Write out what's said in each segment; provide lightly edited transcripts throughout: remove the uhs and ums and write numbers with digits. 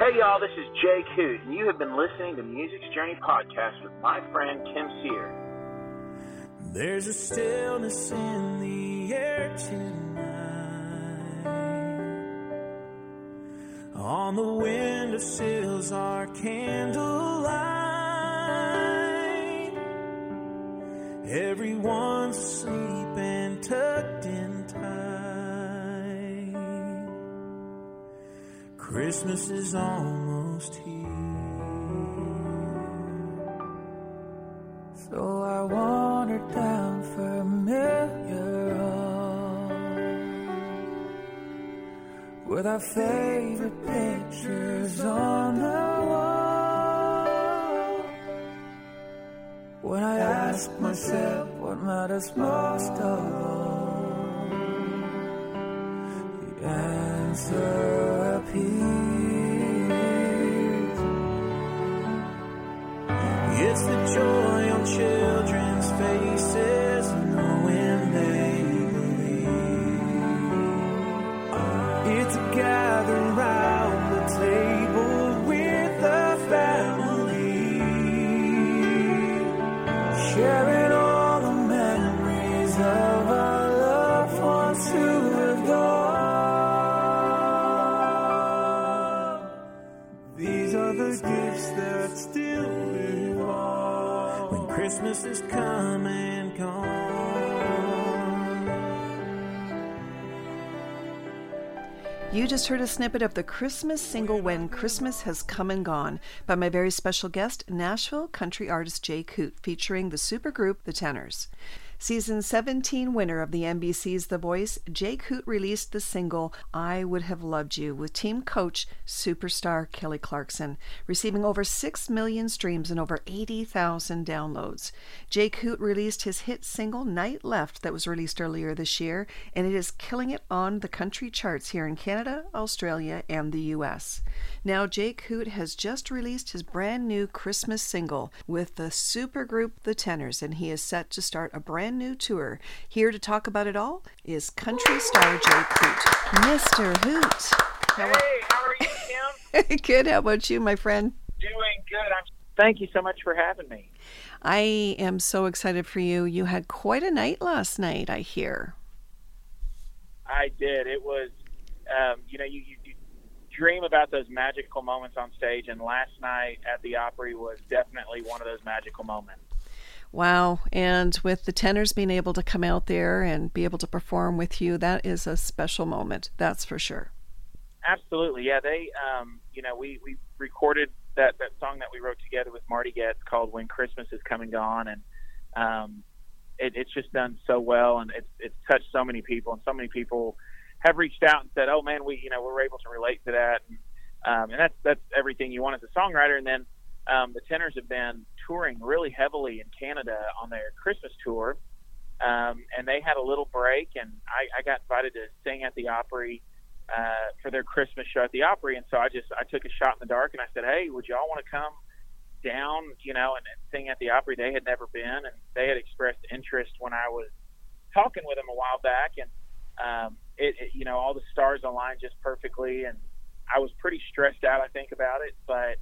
Hey y'all, this is Jay Coote, and you have been listening to Music's Journey Podcast with my friend Tim Sear. There's a stillness in the air tonight, on the windowsills our candlelight. Everyone's asleep and tucked in tight. Christmas is almost here, so I wandered down familiar halls with our favorite pictures on the wall. When I asked myself what matters most of all, the answer appears. It's the joy on children's faces, knowing they believe. It's a gather round the table with the family, sharing all the memories of our loved ones who have gone. These are the gifts that still live on when Christmas is come and gone. You just heard a snippet of the Christmas single When Christmas Has Come and Gone by my very special guest, Nashville country artist Jay Coote, featuring the supergroup The Tenors. Season 17 winner of the NBC's The Voice, Jay Coote released the single I Would Have Loved You with team coach superstar Kelly Clarkson, receiving over 6 million streams and over 80,000 downloads. Jay Coote released his hit single Night Left that was released earlier this year, and it is killing it on the country charts here in Canada, Australia, and the US. Now Jay Coote has just released his brand new Christmas single with the supergroup The Tenors, and he is set to start a brand new tour. Here to talk about it all is country star Jay Coote. Mr. Hoot. Hey, how are you, Kim? Good. How about you, my friend? Doing good. Thank you so much for having me. I am so excited for you. You had quite a night last night, I hear. I did. It was, you dream about those magical moments on stage, and last night at the Opry was definitely one of those magical moments. Wow. And with the Tenors being able to come out there and be able to perform with you, that is a special moment. That's for sure. Absolutely. Yeah. They, we recorded that song that we wrote together with Marty Goetz called When Christmas Is Come and Gone. And it's just done so well. And it's touched so many people, and so many people have reached out and said, oh man, we're able to relate to that. And that's everything you want as a songwriter. And then, the Tenors have been touring really heavily in Canada on their Christmas tour, and they had a little break, and I got invited to sing at the Opry for their Christmas show at the Opry, and so I took a shot in the dark, and I said, hey, would y'all want to come down, and sing at the Opry? They had never been, and they had expressed interest when I was talking with them a while back, and all the stars aligned just perfectly, and I was pretty stressed out, I think, about it, but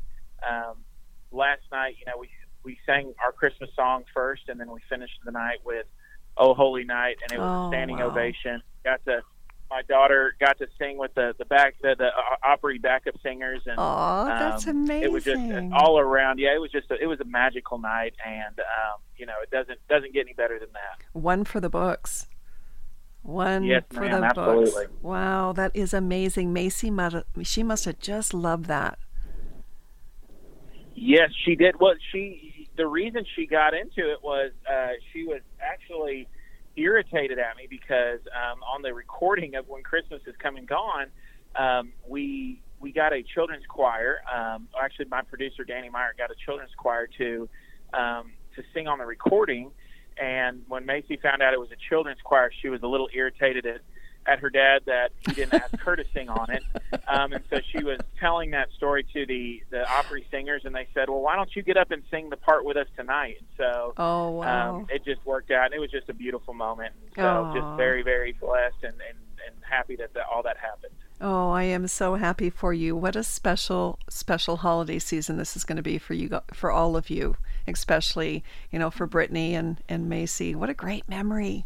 last night, we sang our Christmas song first, and then we finished the night with "Oh Holy Night," and it was a standing ovation. My daughter got to sing with the Opry backup singers, and that's amazing. It was just all around. Yeah, it was a magical night, and it doesn't get any better than that. One for the books. Yes, for ma'am, the absolutely. books. Wow, that is amazing. Macy, she must have just loved that. Yes, she did. Well, the reason she got into it was she was actually irritated at me because on the recording of When Christmas Is Come and Gone, we got a children's choir. Actually, my producer Danny Meyer got a children's choir to sing on the recording. And when Macy found out it was a children's choir, she was a little irritated at her dad that he didn't ask her to sing on it. And so she was telling that story to the Opry singers, and they said, well, why don't you get up and sing the part with us tonight? And so it just worked out, and it was just a beautiful moment. And so just very, very blessed and happy that all that happened. Oh, I am so happy for you. What a special, special holiday season this is going to be for you, for all of you, especially, for Brittany and Macy. What a great memory.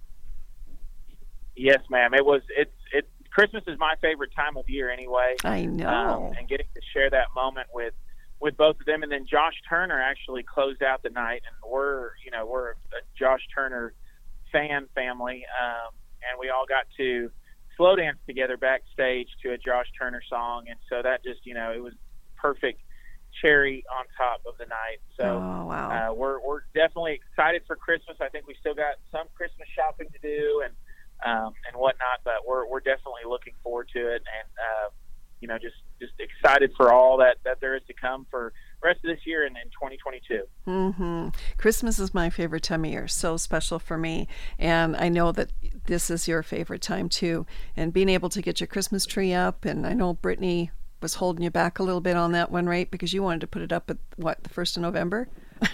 Yes, ma'am. It's Christmas is my favorite time of year anyway. I know. And getting to share that moment with both of them, and then Josh Turner actually closed out the night, and we're a Josh Turner fan family, and we all got to slow dance together backstage to a Josh Turner song, and so that just it was perfect cherry on top of the night. So oh, wow. We're definitely excited for Christmas. I think we still got some Christmas shopping to do and whatnot, but we're definitely looking forward to it, and just excited for all that there is to come for the rest of this year and in 2022. Mm-hmm. Christmas is my favorite time of year, so special for me, and I know that this is your favorite time too, and being able to get your Christmas tree up, and I know Brittany was holding you back a little bit on that one, right? Because you wanted to put it up at the 1st of November?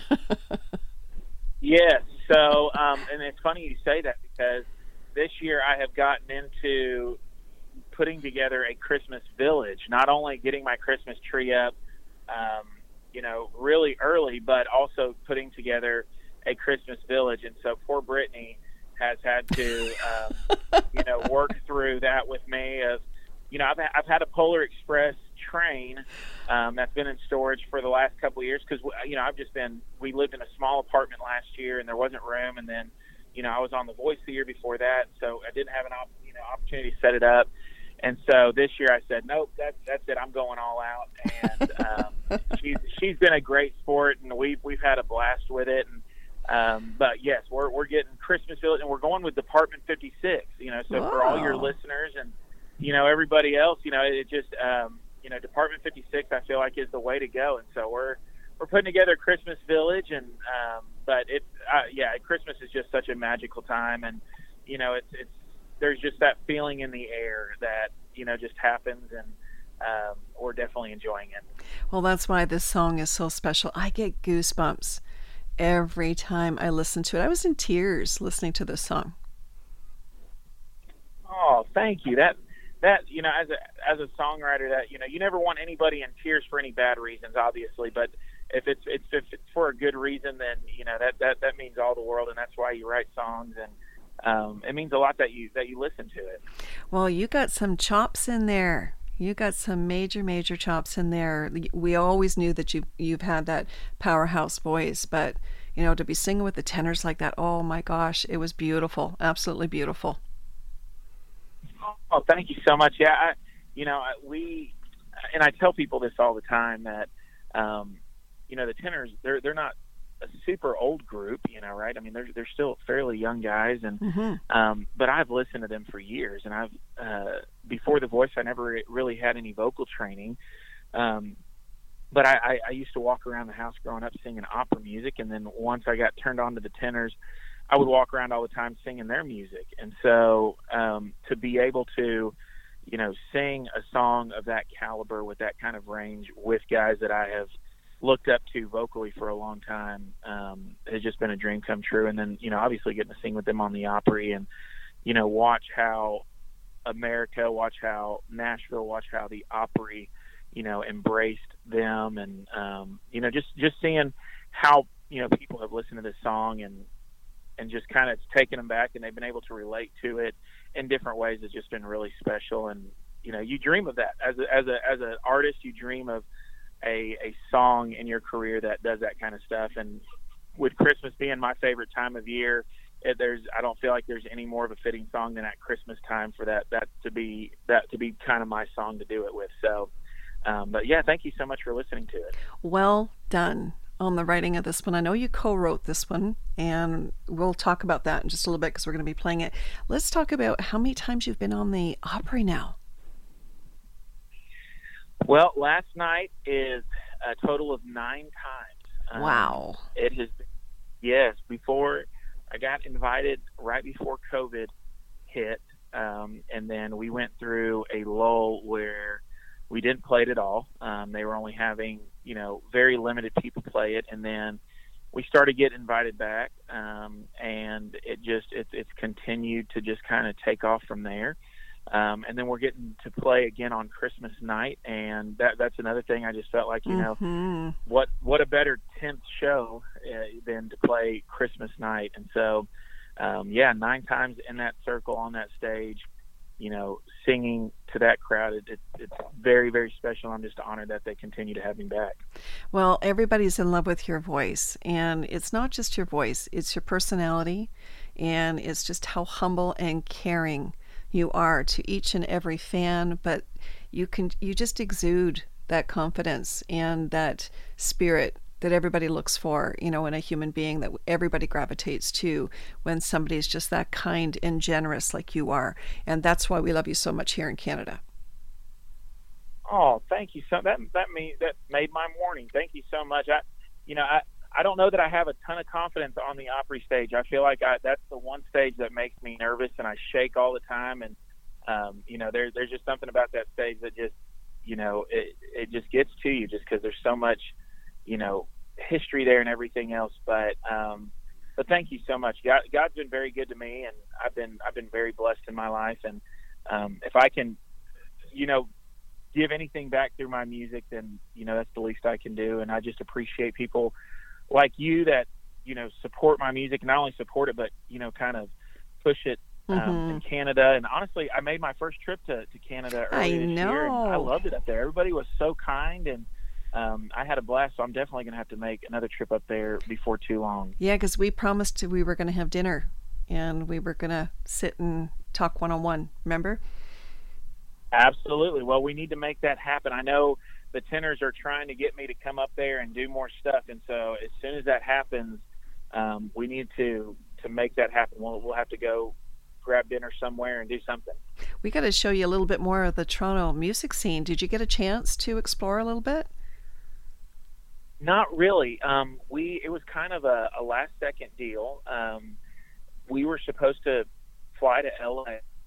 Yes. So, and it's funny you say that, because this year I have gotten into putting together a Christmas village, not only getting my Christmas tree up, really early, but also putting together a Christmas village. And so poor Brittany has had to, work through that with me. I've had a Polar Express train that's been in storage for the last couple of years, because we lived in a small apartment last year and there wasn't room, and then I was on The Voice the year before that, so I didn't have an opportunity to set it up. And so this year I said, nope, that's it. I'm going all out. And she's been a great sport, and we've had a blast with it. And but yes, we're getting Christmas Village, and we're going with Department 56. So Whoa. For all your listeners and everybody else, it just Department 56 I feel like is the way to go. And so we're putting together Christmas Village, and but Christmas is just such a magical time, and it's there's just that feeling in the air that just happens, and we're definitely enjoying it. Well, that's why this song is so special. I get goosebumps every time I listen to it. I was in tears listening to this song. Oh, thank you. That as a songwriter, that you never want anybody in tears for any bad reasons, obviously, but if it's for a good reason, then that means all the world, and that's why you write songs, and it means a lot that you listen to it. Well, you got some chops in there. You got some major chops in there. We always knew that you've had that powerhouse voice, but to be singing with the tenors like that, oh my gosh, it was beautiful, absolutely beautiful. Oh, thank you so much. Yeah, I tell people this all the time, that the tenors, they're not a super old group, right? I mean, they're still fairly young guys, and mm-hmm. But I've listened to them for years, and I've before The Voice, I never really had any vocal training, but I used to walk around the house growing up singing opera music, and then once I got turned on to the tenors, I would walk around all the time singing their music, and so to be able to sing a song of that caliber with that kind of range with guys that I have looked up to vocally for a long time has just been a dream come true. And then obviously getting to sing with them on the Opry, and watch how America, watch how Nashville, watch how the Opry embraced them, and just seeing how people have listened to this song and just kind of taken them back, and they've been able to relate to it in different ways has just been really special. And you dream of that as an artist. You dream of a song in your career that does that kind of stuff. And with Christmas being my favorite time of year, I don't feel like there's any more of a fitting song than at Christmas time for that to be kind of my song to do it with. So, but yeah, thank you so much for listening to it. Well done on the writing of this one. I know you co-wrote this one, and we'll talk about that in just a little bit because we're going to be playing it. Let's talk about how many times you've been on the Opry now. Well, last night is a total of 9 times. Wow. It has been, yes, before I got invited right before COVID hit, and then we went through a lull where we didn't play it at all. They were only having, very limited people play it, and then we started getting invited back, and it's continued to just kind of take off from there. And then we're getting to play again on Christmas night, and that's another thing. I just felt like, you know, what a better 10th show than to play Christmas night. And so, 9 times in that circle on that stage, you know, singing to that crowd, it's very, very special. I'm just honored that they continue to have me back. Well, everybody's in love with your voice, and it's not just your voice, it's your personality, and it's just how humble and caring you are to each and every fan, but you just exude that confidence and that spirit that everybody looks for, you know, in a human being, that everybody gravitates to when somebody's just that kind and generous like you are. And that's why we love you so much here in Canada. Oh, thank you. So that made my morning. Thank you so much. I don't know that I have a ton of confidence on the Opry stage. I feel like that's the one stage that makes me nervous, and I shake all the time. And, you know, there's just something about that stage that just, you know, it just gets to you just because there's so much, you know, history there and everything else. But thank you so much. God's been very good to me, and I've been very blessed in my life. And if I can, you know, give anything back through my music, then, you know, that's the least I can do. And I just appreciate people like you that, you know, support my music, not only support it, but, you know, kind of push it in Canada. And honestly, I made my first trip to Canada earlier this year, and I loved it up there. Everybody was so kind, and I had a blast. So I'm definitely going to have to make another trip up there before too long. Yeah, because we promised we were going to have dinner, and we were going to sit and talk one-on-one, remember? Absolutely. Well, we need to make that happen. I know the Tenors are trying to get me to come up there and do more stuff, and so as soon as that happens, we need to make that happen. We'll have to go grab dinner somewhere and do something. We got to show you a little bit more of the Toronto music scene. Did you get a chance to explore a little bit? Not really. It was kind of a last-second deal. We were supposed to fly to LA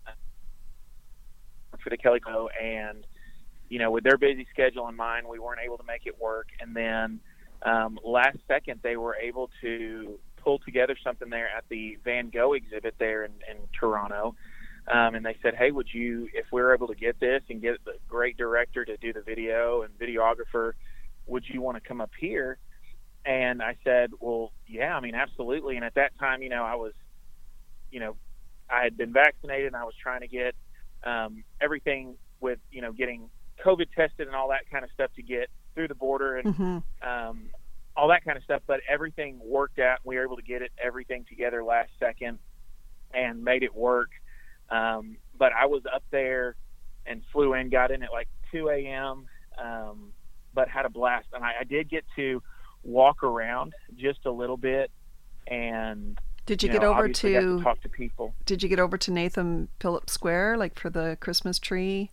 for the Kelly Show, and, you know, with their busy schedule in mind, we weren't able to make it work. And then last second, they were able to pull together something there at the Van Gogh exhibit there in Toronto. And they said, hey, if we're able to get this and get the great director to do the video and videographer, would you want to come up here? And I said, well, yeah, I mean, absolutely. And at that time, you know, I had been vaccinated, and I was trying to get everything with, you know, getting COVID tested and all that kind of stuff to get through the border and all that kind of stuff. But everything worked out. We were able to get everything together last second and made it work. But I was up there and flew in, got in at like 2 a.m., but had a blast. And I did get to walk around just a little bit. And did you get over got to talk to people? Did you get over to Nathan Phillips Square, like for the Christmas tree?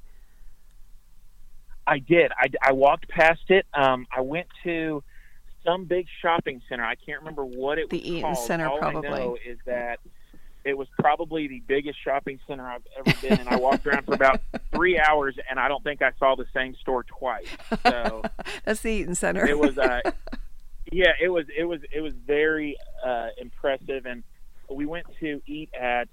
I did. I walked past it. I went to some big shopping center. I can't remember what it was called. The Eaton Center, probably. All I know is that it was probably the biggest shopping center I've ever been in. I walked around for about 3 hours, and I don't think I saw the same store twice. So that's the Eaton Center. It was, yeah, it was very impressive. And we went to eat at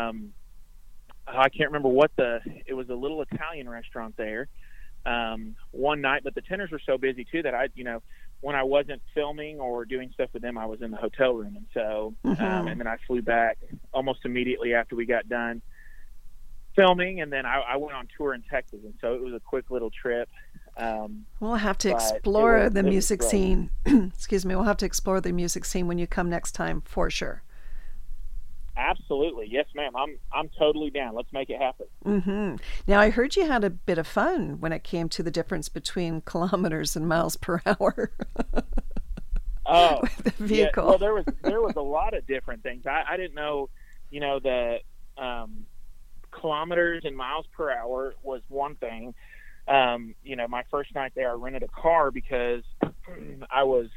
I can't remember it was a little Italian restaurant there one night. But the Tenors were so busy too that when I wasn't filming or doing stuff with them, I was in the hotel room. And so, and then I flew back almost immediately after we got done filming. And then I went on tour in Texas. And so it was a quick little trip. We'll have to explore the music scene. Excuse me. We'll have to explore the music scene when you come next time, for sure. Absolutely. Yes, ma'am. I'm totally down. Let's make it happen. Now, I heard you had a bit of fun when it came to the difference between kilometers and miles per hour. Oh, with the vehicle. Yeah, well, there was a lot of different things. I didn't know, the kilometers and miles per hour was one thing. My first night there, I rented a car because I was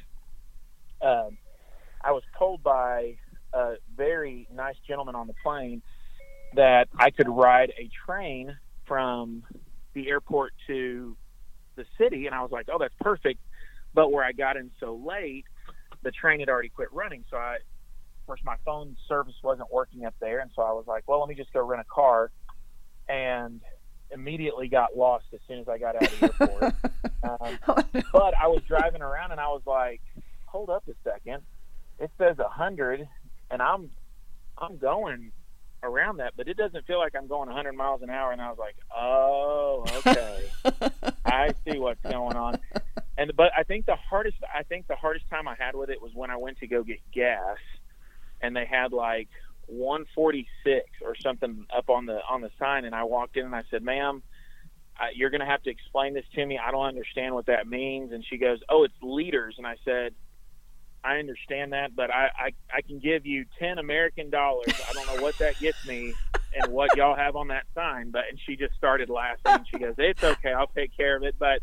told by a very nice gentleman on the plane that I could ride a train from the airport to the city. And I was like, oh, that's perfect. But where I got in so late, the train had already quit running. So of course, my phone service wasn't working up there. And so I was like, well, let me just go rent a car. and immediately got lost as soon as I got out of the airport. Oh, no. But I was driving around and I was like, hold up a second. It says 100 and I'm going around that, but it doesn't feel like I'm going 100 miles an hour. And I was like, oh, okay. I see what's going on. But I think the hardest time I had with it was when I went to go get gas and they had like 146 or something up on the sign, and I walked in and I said, ma'am, you're going to have to explain this to me. I don't understand what that means. And she goes, oh, it's liters. And I said, I understand that, but I can give you 10 American dollars. I don't know what that gets me and what y'all have on that sign. And she just started laughing. She goes, it's okay, I'll take care of it. But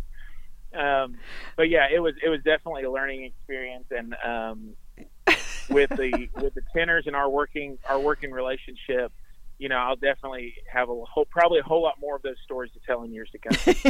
yeah, it was definitely a learning experience. And with the tenors and our working relationship, you know, I'll definitely have probably a whole lot more of those stories to tell in years to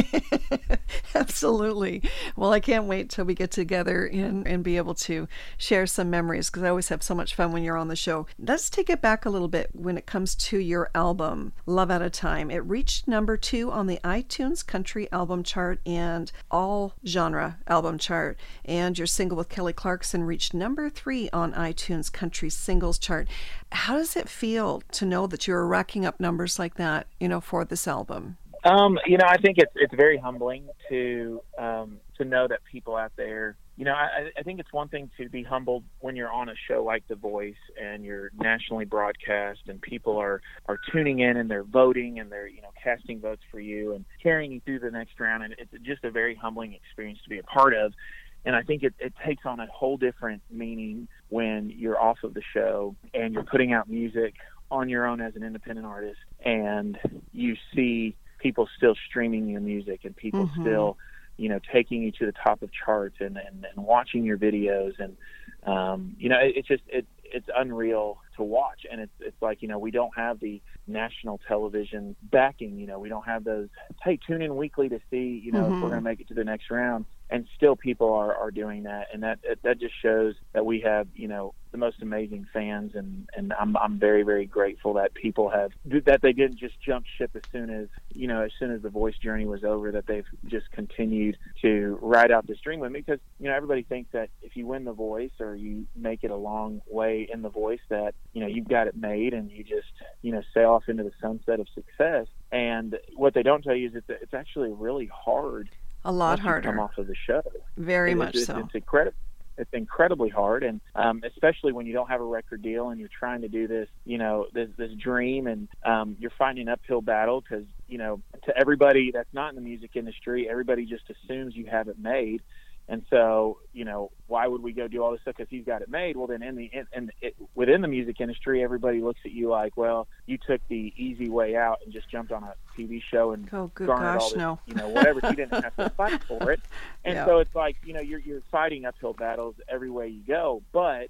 come. Absolutely. Well, I can't wait till we get together and be able to share some memories, because I always have so much fun when you're on the show. Let's take it back a little bit when it comes to your album, Love at a Time. It reached number 2 on the iTunes Country Album Chart and All Genre Album Chart. And your single with Kelly Clarkson reached number 3 on iTunes Country Singles Chart. How does it feel to know that you're racking up numbers like that, you know, for this album? You know, I think it's very humbling to know that people out there, you know, I think it's one thing to be humbled when you're on a show like The Voice and you're nationally broadcast and people are tuning in and they're voting and they're, you know, casting votes for you and carrying you through the next round. And it's just a very humbling experience to be a part of. And I think it takes on a whole different meaning when you're off of the show and you're putting out music on your own as an independent artist, and you see people still streaming your music and people still, you know, taking you to the top of charts and watching your videos. And, you know, it's unreal to watch. And it's like, you know, we don't have the national television backing, you know, we don't have those, hey, tune in weekly to see, you know, if we're going to make it to the next round. And still people are doing that. And that just shows that we have, you know, the most amazing fans. And I'm very, very grateful that people that they didn't just jump ship as soon as the Voice journey was over, that they've just continued to ride out this dream with me. Because, you know, everybody thinks that if you win The Voice or you make it a long way in The Voice, that, you know, you've got it made and you just, you know, sail off into the sunset of success. And what they don't tell you is that it's actually really hard. A lot harder. Come off of the show. Very much so. It's incredible. It's incredibly hard, and especially when you don't have a record deal and you're trying to do this, you know, this dream, and you're fighting an uphill battle because, you know, to everybody that's not in the music industry, everybody just assumes you have it made. And so, you know, why would we go do all this stuff because he's got it made? Well, then within the music industry, everybody looks at you like, well, you took the easy way out and just jumped on a TV show and garnered all this, you know, whatever. You didn't have to fight for it. And so it's like, you know, you're fighting uphill battles every way you go. But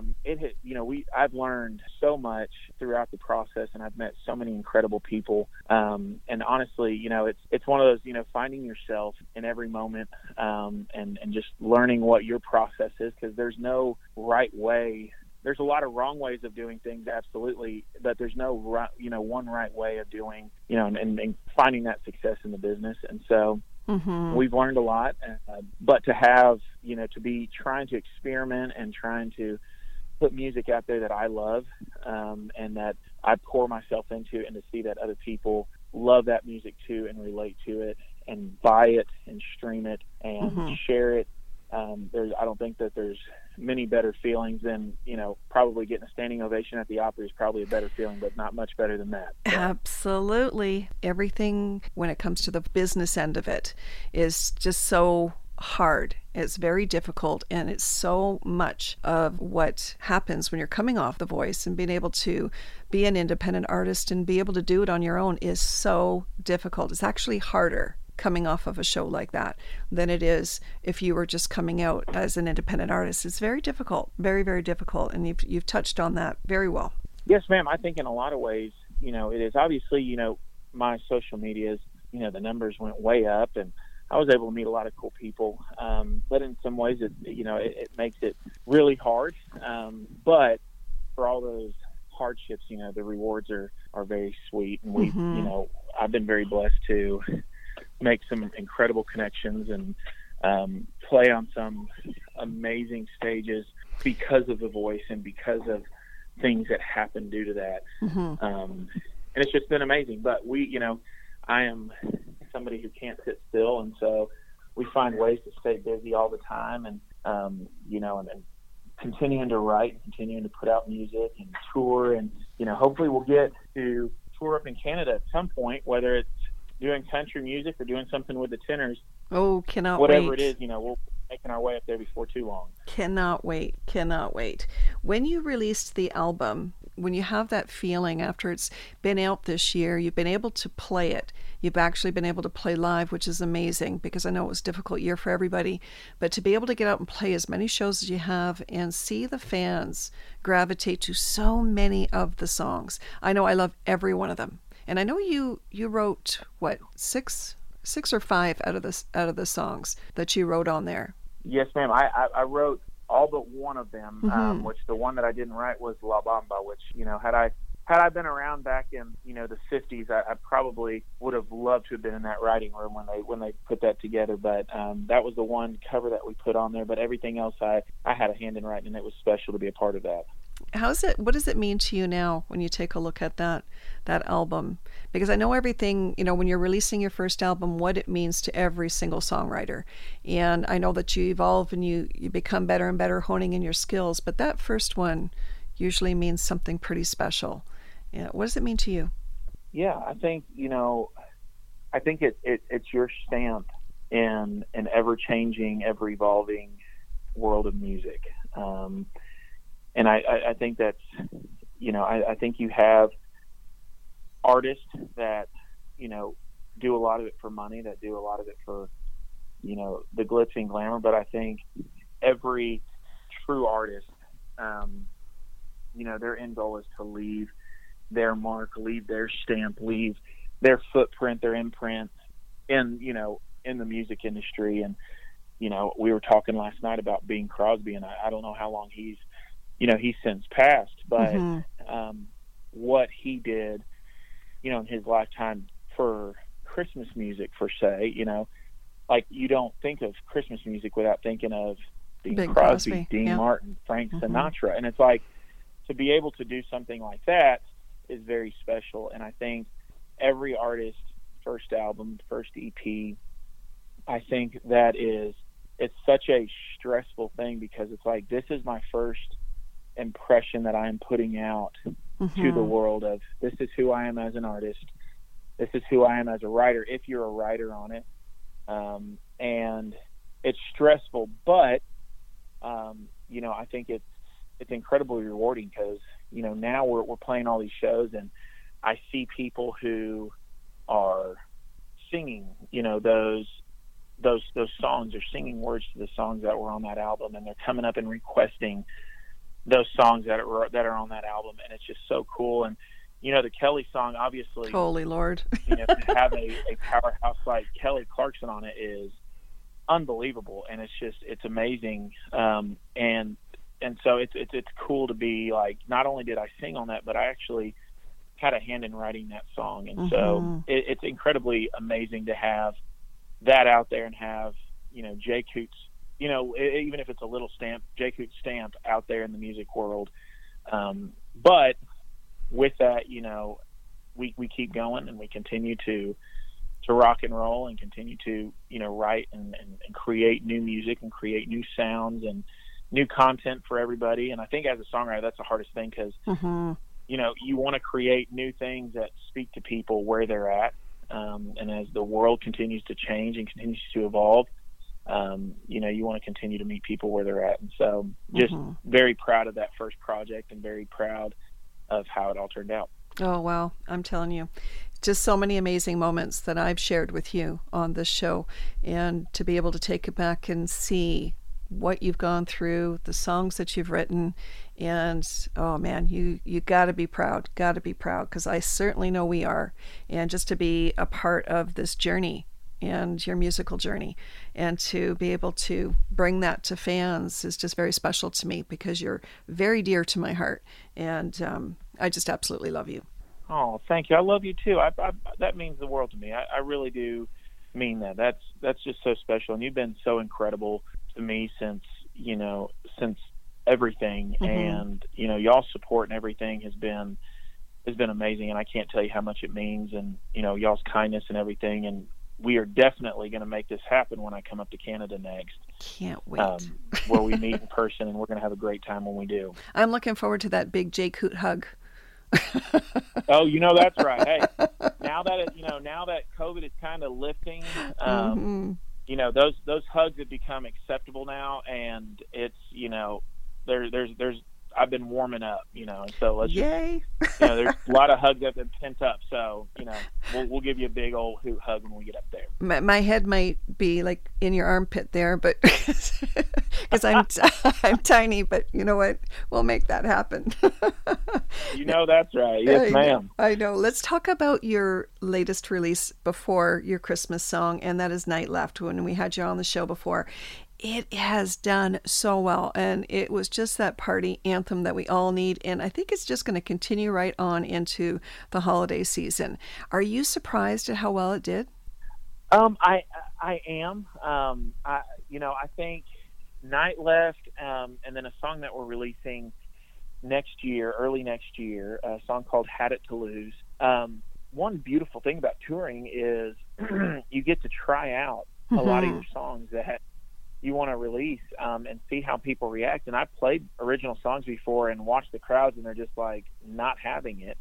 I've learned so much throughout the process, and I've met so many incredible people. And honestly, you know, it's one of those, you know, finding yourself in every moment, and just learning what your process is, because there's no right way. There's a lot of wrong ways of doing things, absolutely, but there's no right, you know, one right way of doing, you know, and finding that success in the business. And so we've learned a lot, but to have, you know, to be trying to experiment and trying to put music out there that I love, and that I pour myself into, and to see that other people love that music too and relate to it and buy it and stream it and share it. I don't think that there's many better feelings than, you know, probably getting a standing ovation at the Opry is probably a better feeling, but not much better than that. So. Absolutely. Everything when it comes to the business end of it is just so hard. It's very difficult, and it's so much of what happens when you're coming off The Voice, and being able to be an independent artist and be able to do it on your own is so difficult. It's actually harder coming off of a show like that than it is if you were just coming out as an independent artist. It's very difficult, very, very difficult, and you've touched on that very well. Yes, ma'am. I think in a lot of ways, you know, it is. Obviously, you know, my social medias, you know, the numbers went way up, and I was able to meet a lot of cool people. But in some ways, it makes it really hard. But for all those hardships, the rewards are very sweet. And we, I've been very blessed to make some incredible connections and play on some amazing stages because of the voice and because of things that happen due to that. And it's just been amazing. But I am somebody who can't sit still, and so we find ways to stay busy all the time, and and continuing to write and continuing to put out music and tour, and hopefully we'll get to tour up in Canada at some point, whether it's doing country music or doing something with the Tenors. Oh, cannot whatever wait. It is, we'll be making our way up there before too long. Cannot wait. When you released the album, when you have that feeling after it's been out this year, you've been able to play it. You've actually been able to play live, which is amazing, because I know it was a difficult year for everybody. But to be able to get out and play as many shows as you have and see the fans gravitate to so many of the songs. I know I love every one of them. And I know you wrote, what, six or five out of the songs that you wrote on there. Yes, ma'am. I wrote all but one of them, which the one that I didn't write was La Bamba, which, had I been around back in, the 50s, I probably would have loved to have been in that writing room when they put that together. But that was the one cover that we put on there. But everything else I had a hand in writing, and it was special to be a part of that. What does it mean to you now when you take a look at that album? Because I know everything, when you're releasing your first album, what it means to every single songwriter. And I know that you evolve and you become better and better, honing in your skills. But that first one usually means something pretty special. What does it mean to you? Yeah, I think, I think it's your stamp in an ever-changing, ever-evolving world of music. And I think that's, I think you have artists that, do a lot of it for money, that do a lot of it for, the glitz and glamour. But I think every true artist, their end goal is to leave their mark, leave their stamp, leave their footprint, their imprint in the music industry. And, we were talking last night about Bing Crosby, and I don't know how long he's since passed, but what he did, in his lifetime for Christmas music, per se, like you don't think of Christmas music without thinking of Bing Crosby, Dean Martin, Frank Sinatra. And it's like, to be able to do something like that is very special. And I think every artist, first album, first EP, I think it's such a stressful thing, because it's like, this is my first impression that I am putting out to the world of, this is who I am as an artist, this is who I am as a writer, if you're a writer on it. And it's stressful, but I think it's incredibly rewarding, because now we're playing all these shows, and I see people who are singing those songs, or singing words to the songs that were on that album, and they're coming up and requesting those songs that are on that album, and it's just so cool. And the Kelly song, obviously, holy Lord, to have a powerhouse like Kelly Clarkson on it is unbelievable, and it's amazing. And so it's cool to be like, not only did I sing on that, but I actually had a hand in writing that song, and so it's incredibly amazing to have that out there, and have Jay Coots, even if it's a little stamp, Jay Coots stamp out there in the music world. But with that, we keep going, and we continue to rock and roll, and continue to write and create new music, and create new sounds and new content for everybody. And I think as a songwriter, that's the hardest thing, because you want to create new things that speak to people where they're at. And as the world continues to change and continues to evolve, you want to continue to meet people where they're at. And so just very proud of that first project, and very proud of how it all turned out. Oh, wow. I'm telling you, just so many amazing moments that I've shared with you on this show, and to be able to take it back and see what you've gone through, the songs that you've written, and oh man, you got to be proud, because I certainly know we are. And just to be a part of this journey and your musical journey. And to be able to bring that to fans is just very special to me because you're very dear to my heart. And I just absolutely love you. Oh, thank you. I love you too. That means the world to me. I really do mean that. That's just so special. And you've been so incredible to me since everything. Mm-hmm. And, y'all's support and everything has been amazing. And I can't tell you how much it means, and, y'all's kindness and everything. And we are definitely going to make this happen when I come up to Canada next. Can't wait. Where we meet in person, and we're going to have a great time when we do. I'm looking forward to that big Jay Coote hug. Oh, that's right. Hey, now that COVID is kind of lifting, those hugs have become acceptable now, and it's, there's I've been warming up, and so let's Yay. There's a lot of hugs that have been pent up, so we'll give you a big old hoot hug when we get up there. My head might be like in your armpit there, but because I'm tiny, but you know what, we'll make that happen. That's right. Yes, ma'am. I know. Let's talk about your latest release before your Christmas song, and that is Night Left. When we had you on the show before, it has done so well, and it was just that party anthem that we all need, and I think it's just going to continue right on into the holiday season. Are you surprised at how well it did? I am. I think Night Left, and then a song that we're releasing early next year, a song called Had It to Lose. One beautiful thing about touring is you get to try out a lot of your songs that you want to release, and see how people react. And I've played original songs before and watched the crowds, and they're just like not having it.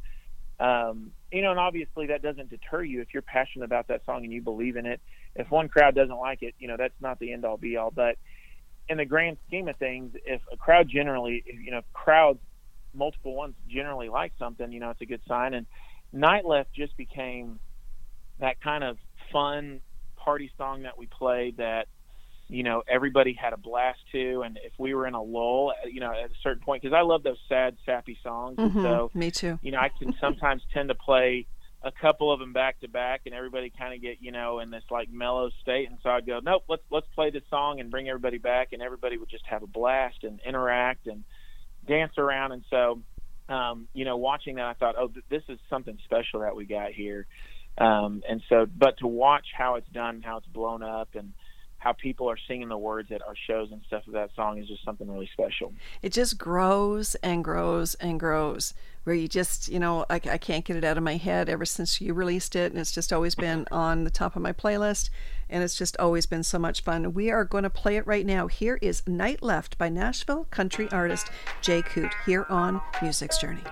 And obviously that doesn't deter you if you're passionate about that song and you believe in it. If one crowd doesn't like it, that's not the end all be all. But in the grand scheme of things, if a crowd generally, crowds, multiple ones generally like something, it's a good sign. And Night Left just became that kind of fun party song that we played that, everybody had a blast to. And if we were in a lull, at a certain point, because I love those sad, sappy songs. Mm-hmm. And so, me too. I can sometimes tend to play a couple of them back to back, and everybody kind of get, in this like mellow state. And so I'd go, nope, let's play this song and bring everybody back, and everybody would just have a blast and interact and dance around. And so, watching that, I thought, oh, this is something special that we got here. And so, but to watch how it's done, how it's blown up, and how people are singing the words at our shows and stuff of that song is just something really special. It just grows and grows and grows, where you just, I can't get it out of my head ever since you released it, and it's just always been on the top of my playlist, and it's just always been so much fun. We are going to play it right now. Here is Night Left by Nashville country artist Jay Coote here on Music's Journey.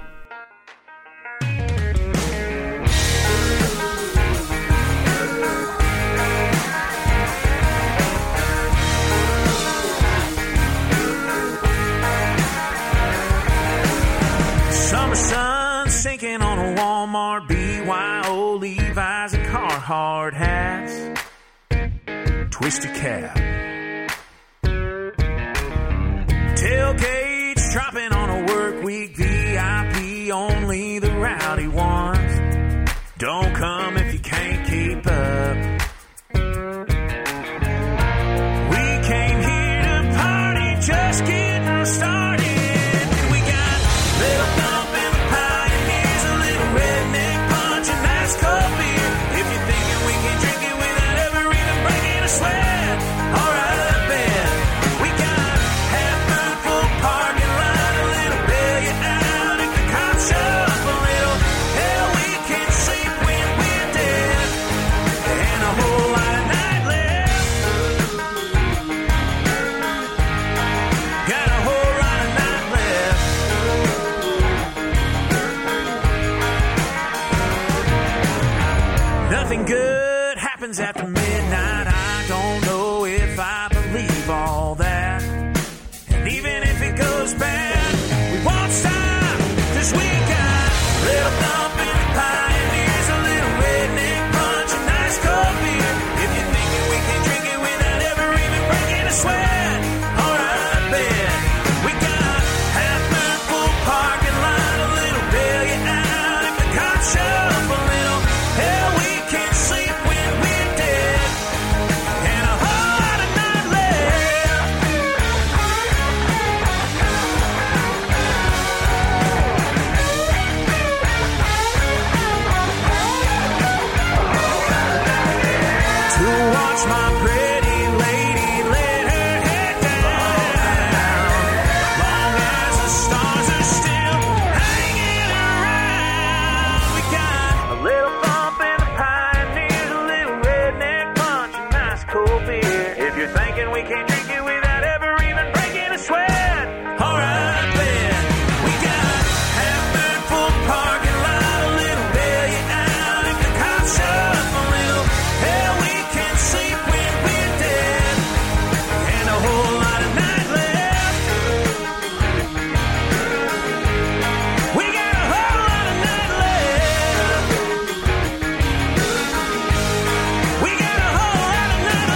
Summer sun sinking on a Walmart, BYO, Levi's and Carhartt hats, twisted cap, tailgates dropping on a work week, VIP only the rowdy ones, don't come if you can't keep up. We came here to party, just getting started. Parking lot, a little bail you out at the cop shop, a little and we can't drink it without ever even breaking a sweat. Alright then, we got half-bird full parking lot, a little bail you out if the cops show up a little. Hell, we can sleep when we're dead, and a whole lot of night left. We got a whole lot of night left. We got a whole lot of night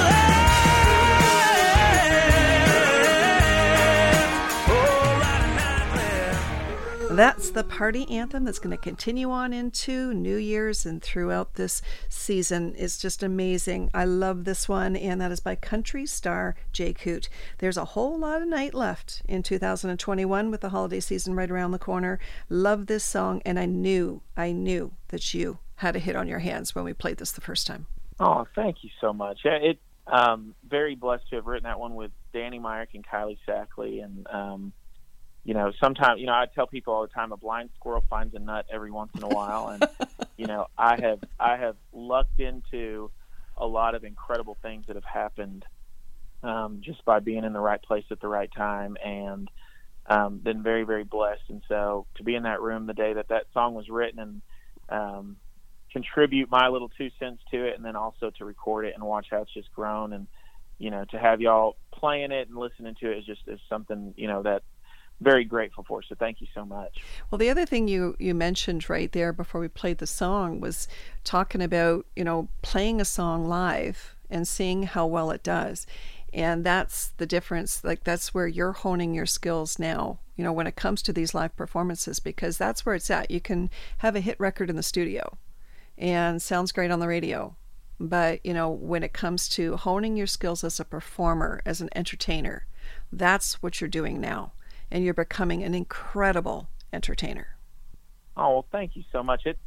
left. Whole lot of night left. That's the party anthem that's going to continue on into New Year's and throughout this season. It's just amazing. I love this one, and that is by country star Jay Coote. There's a whole lot of night left in 2021 with the holiday season right around the corner. Love this song, and I knew that you had a hit on your hands when we played this the first time. Oh, thank you so much. Yeah, very blessed to have written that one with Danny Myrick and Kylie Sackley. And, sometimes, I tell people all the time, a blind squirrel finds a nut every once in a while. And, I have lucked into a lot of incredible things that have happened just by being in the right place at the right time, and been very, very blessed. And so to be in that room the day that song was written and contribute my little 2 cents to it, and then also to record it and watch how it's just grown, and to have y'all playing it and listening to it is something that very grateful for. So thank you so much. Well, the other thing you mentioned right there before we played the song was talking about playing a song live and seeing how well it does. And that's the difference. Like, that's where you're honing your skills now, when it comes to these live performances, because that's where it's at. You can have a hit record in the studio and sounds great on the radio, but when it comes to honing your skills as a performer, as an entertainer, that's what you're doing now, and you're becoming an incredible entertainer. Oh, well, thank you so much. It's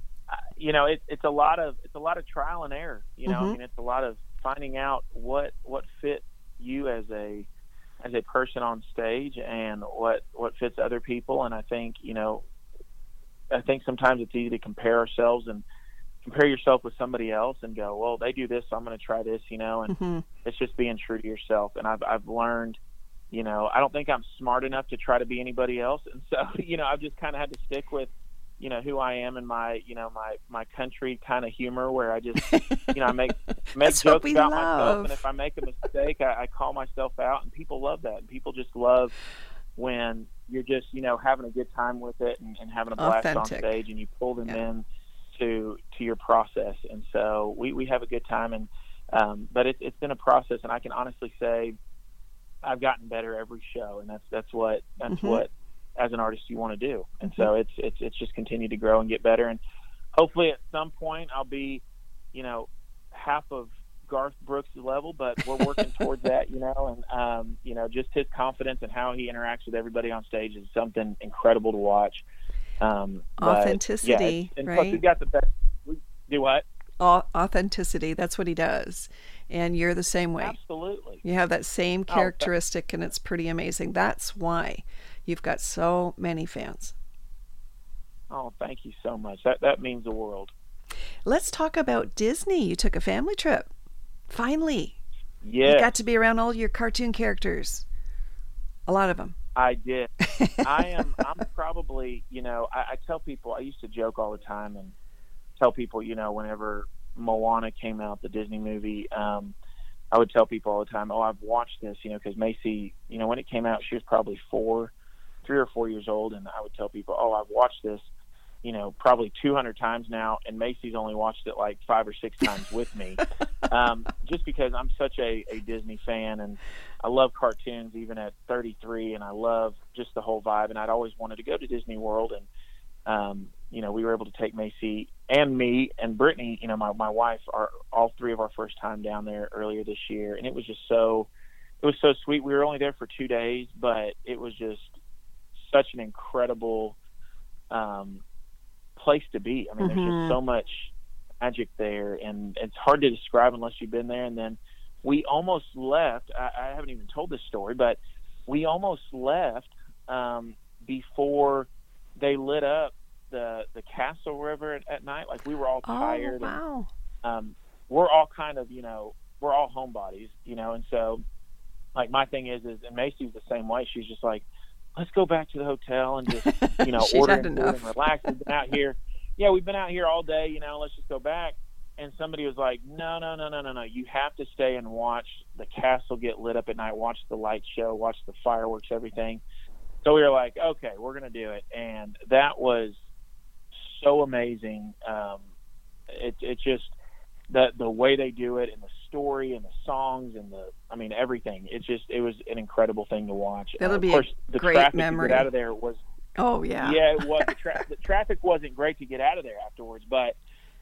a lot of trial and error. It's a lot of finding out what fits you as a person on stage, and what fits other people. And I think sometimes it's easy to compare ourselves and compare yourself with somebody else and go, well, they do this, so I'm going to try this, and it's just being true to yourself. And I've learned, I don't think I'm smart enough to try to be anybody else. And so, I've just kind of had to stick with, who I am and my country kind of humor, where I just, I make jokes about myself. And if I make a mistake, I call myself out, and people love that. And people just love when you're just, having a good time with it and having a blast on stage, and you pull them in to your process. And so we have a good time. And, but it's been a process, and I can honestly say I've gotten better every show, and that's what as an artist you want to do. And so it's just continued to grow and get better, and hopefully at some point I'll be half of Garth Brooks' level, but we're working towards that, and just his confidence and how he interacts with everybody on stage is something incredible to watch. Authenticity, and right? Plus we've got the best. We do what? Authenticity. That's what he does. And you're the same way. Absolutely. You have that same characteristic, and it's pretty amazing. That's why you've got so many fans. Oh, thank you so much. That means the world. Let's talk about Disney. You took a family trip. Finally. Yeah. You got to be around all your cartoon characters. A lot of them. I did. I'm probably, I tell people, I used to joke all the time and tell people, whenever Moana came out, the Disney movie, I would tell people all the time, oh, I've watched this, because Macy, when it came out, she was probably 3 or 4 years old, and I would tell people, oh, I've watched this, probably 200 times now, and Macy's only watched it like 5 or 6 times with me, just because I'm such a Disney fan, and I love cartoons even at 33, and I love just the whole vibe, and I'd always wanted to go to Disney World, and we were able to take Macy and me and Brittany, my wife, all 3 of our first time down there earlier this year. And it was so sweet. We were only there for 2 days, but it was just such an incredible place to be. I mean, there's just so much magic there, and it's hard to describe unless you've been there. And then we almost left. I haven't even told this story, but we almost left before they lit up the castle river at night. Like, we were all tired. Oh, wow. And, we're all kind of we're all homebodies, and so like my thing is and Macy's the same way. She's just like, let's go back to the hotel and just, order and relax. We've been out here. Yeah, we've been out here all day, let's just go back. And somebody was like, no. You have to stay and watch the castle get lit up at night, watch the light show, watch the fireworks, everything. So we were like, okay, we're going to do it. And that was so amazing. It just, the way they do it and the story and the songs and everything. It was an incredible thing to watch. That'll be of course, a the great traffic memory. to get out of there was. Oh yeah. Yeah, it was. The traffic wasn't great to get out of there afterwards, but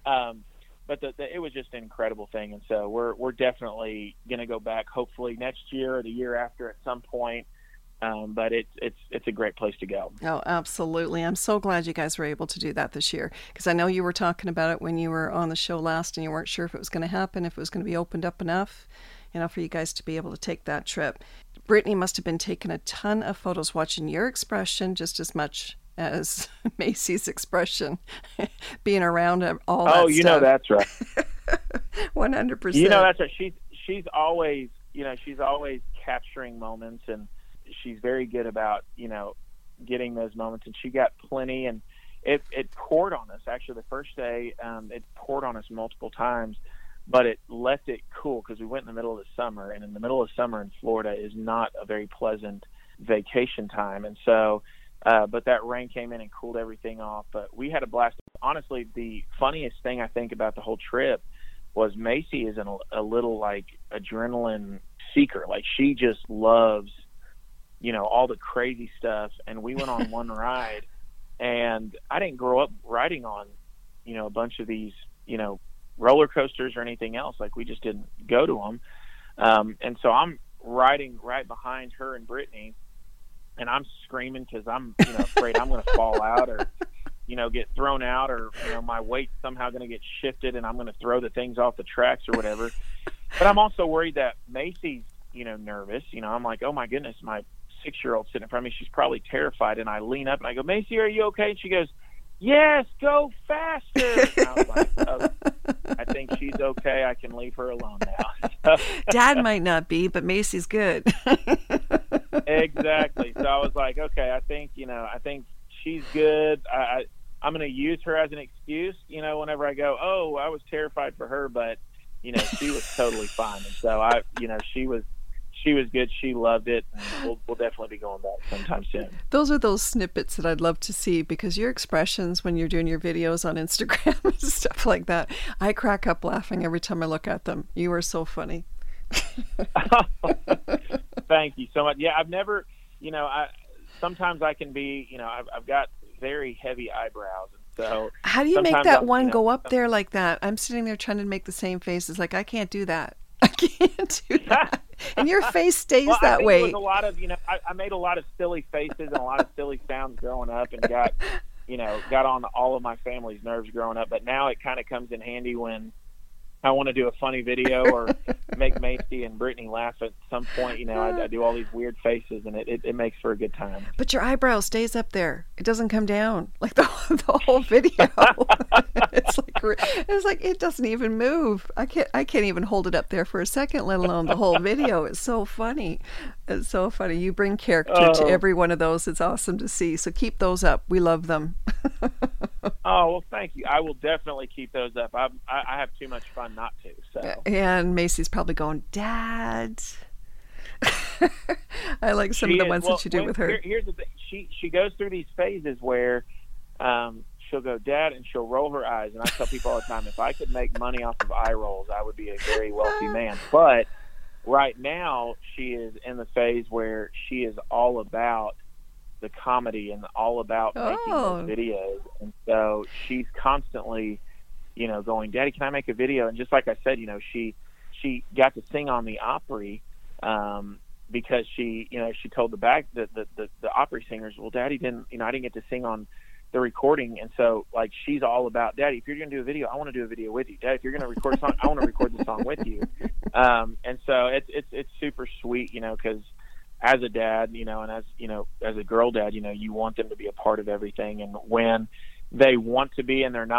it was just an incredible thing. And so we're definitely going to go back, hopefully next year or the year after at some point. But it's a great place to go. Oh, absolutely. I'm so glad you guys were able to do that this year, because I know you were talking about it when you were on the show last and you weren't sure if it was going to happen, if it was going to be opened up enough, for you guys to be able to take that trip. Brittany must have been taking a ton of photos, watching your expression just as much as Macy's expression, being around all that stuff. Oh, that's right. 100%. That's right. She's always, she's always capturing moments, and she's very good about, getting those moments, and she got plenty, and it poured on us. Actually, the first day, it poured on us multiple times, but it left it cool because we went in the middle of the summer, and in the middle of summer in Florida is not a very pleasant vacation time. And so, but that rain came in and cooled everything off, but we had a blast. Honestly, the funniest thing I think about the whole trip was Macy is a little like adrenaline seeker. Like she just loves, all the crazy stuff. And we went on one ride, and I didn't grow up riding on, a bunch of these, roller coasters or anything else. Like we just didn't go to them. And so I'm riding right behind her and Brittany, and I'm screaming because I'm, afraid I'm going to fall out or, get thrown out, or, my weight's somehow going to get shifted and I'm going to throw the things off the tracks or whatever. But I'm also worried that Macy's, nervous. I'm like, oh my goodness, my 6-year-old sitting in front of me, she's probably terrified. And I lean up and I go, Macy, are you okay? And she goes, yes, go faster. And I was like, oh, I think she's okay. I can leave her alone now. Dad might not be, but Macy's good. Exactly. So I was like, okay, I think she's good. I'm going to use her as an excuse, whenever I go, oh, I was terrified for her, but, she was totally fine. And so she was good. She loved it. And we'll definitely be going back sometime soon. Those are those snippets that I'd love to see, because your expressions when you're doing your videos on Instagram and stuff like that, I crack up laughing every time I look at them. You are so funny. Thank you so much. Yeah, I've never, sometimes I can be, I've got very heavy eyebrows. And so how do you make that one go up there like that? I'm sitting there trying to make the same faces. Like, I can't do that. I can't do that. And your face stays that way. It was a lot of, I made a lot of silly faces and a lot of silly sounds growing up, and got on all of my family's nerves growing up. But now it kind of comes in handy when I want to do a funny video or make Macy and Brittany laugh at some point. I do all these weird faces, and it makes for a good time. But your eyebrow stays up there. It doesn't come down like the whole video. It's like it doesn't even move. I can't even hold it up there for a second, let alone the whole video. It's so funny. It's so funny. You bring character to every one of those. It's awesome to see. So keep those up. We love them. Oh, well, thank you. I will definitely keep those up. I have too much fun not to. So. And Macy's probably going, Dad. I like some of the ones that you do with her. Here's the thing. She goes through these phases where she'll go, Dad, and she'll roll her eyes. And I tell people all the time, if I could make money off of eye rolls, I would be a very wealthy man. But right now, she is in the phase where she is all about the comedy and all about making those videos. And so she's constantly, going, Daddy, can I make a video? And just like I said, she got to sing on the Opry because she told the Opry singers, well, Daddy didn't, I didn't get to sing on the recording. And so like, she's all about, Daddy, if you're going to do a video, I want to do a video with you. Dad, if you're going to record a song, I want to record the song with you. And so it's super sweet, because as a dad, and as a girl dad, you want them to be a part of everything. And when they want to be and they're not,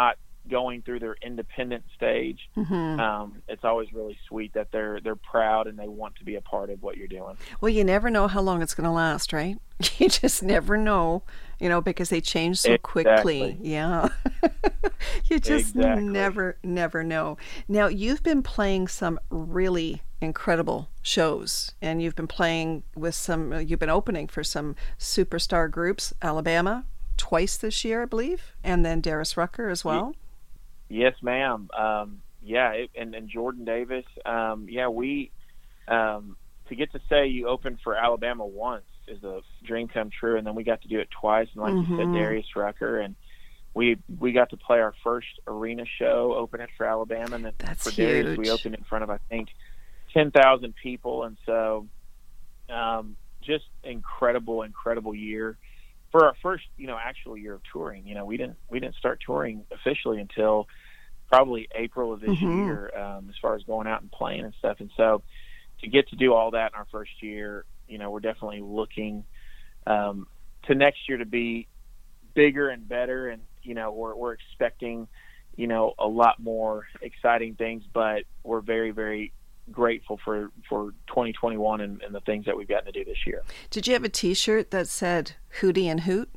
going through their independent stage. Mm-hmm. It's always really sweet that they're proud and they want to be a part of what you're doing. Well, you never know how long it's going to last, right? You just never know, because they change so quickly. Yeah. You just never know. Now, you've been playing some really incredible shows, and you've been playing with you've been opening for some superstar groups, Alabama, twice this year, I believe, and then Darius Rucker as well. Yes, ma'am. And Jordan Davis. We to get to say you opened for Alabama once is a dream come true, and then we got to do it twice. And like you said, Darius Rucker, and we got to play our first arena show, open it for Alabama, and then for Darius we opened in front of I think 10,000 people, and so just incredible year. For our first, actual year of touring, we didn't start touring officially until probably April of this year, as far as going out and playing and stuff. And so to get to do all that in our first year, we're definitely looking to next year to be bigger and better. And, we're expecting, a lot more exciting things, but we're very, very grateful for 2021 and the things that we've gotten to do this year. Did you have a t-shirt that said Hootie and Hoot?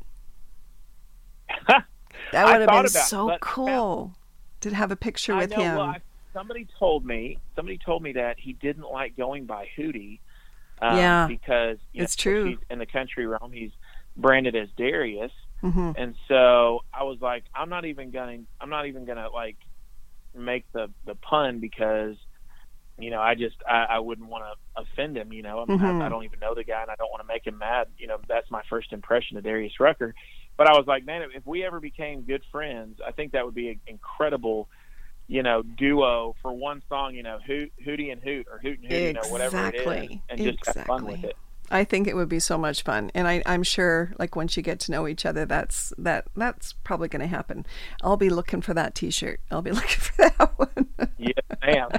That would have been so cool to have a picture with him. Well, somebody told me that he didn't like going by Hootie because it's true. He's in the country realm, he's branded as Darius. And so I was like, I'm not even gonna like make the pun because I wouldn't want to offend him. I don't even know the guy, and I don't want to make him mad. That's my first impression of Darius Rucker. But I was like, man, if we ever became good friends, I think that would be an incredible, duo for one song. Hootie and Hoot, or Hoot and Hoot, whatever it is, and just have fun with it. I think it would be so much fun, and I'm sure, like, once you get to know each other, that's probably going to happen. I'll be looking for that T-shirt. I'll be looking for that one. Yes, ma'am.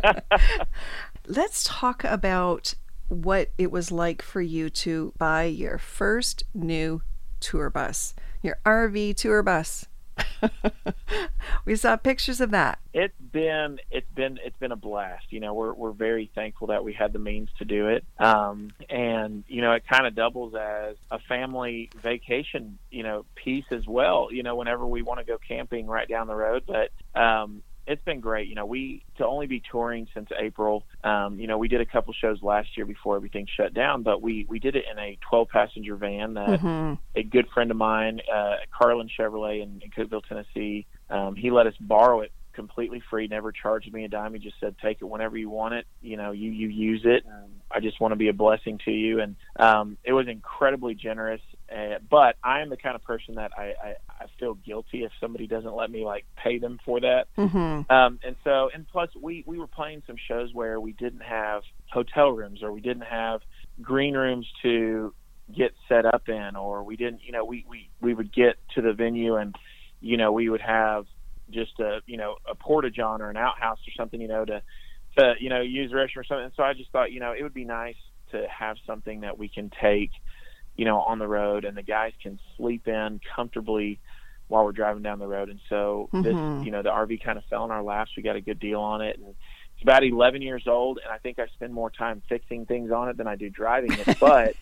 Let's talk about what it was like for you to buy your first new tour bus, your RV tour bus. We saw pictures of that. It's been a blast. We're very thankful that we had the means to do it. And it kind of doubles as a family vacation, piece as well, whenever we want to go camping right down the road. But it's been great. To only be touring since April, we did a couple shows last year before everything shut down, but we did it in a 12-passenger van that a good friend of mine, Carlin Chevrolet in Cookeville, Tennessee, he let us borrow it completely free, never charged me a dime. He just said, take it whenever you want it. You use it. I just want to be a blessing to you. And it was incredibly generous. But I am the kind of person that I feel guilty if somebody doesn't let me pay them for that. And plus we were playing some shows where we didn't have hotel rooms, or we didn't have green rooms to get set up in, or we didn't, we would get to the venue and, we would have just a porta-john or an outhouse or something, to use the restroom or something. And so I just thought, it would be nice to have something that we can take, on the road, and the guys can sleep in comfortably while we're driving down the road. And so this, the RV kind of fell in our laps. We got a good deal on it, and it's about 11 years old, and I think I spend more time fixing things on it than I do driving it. But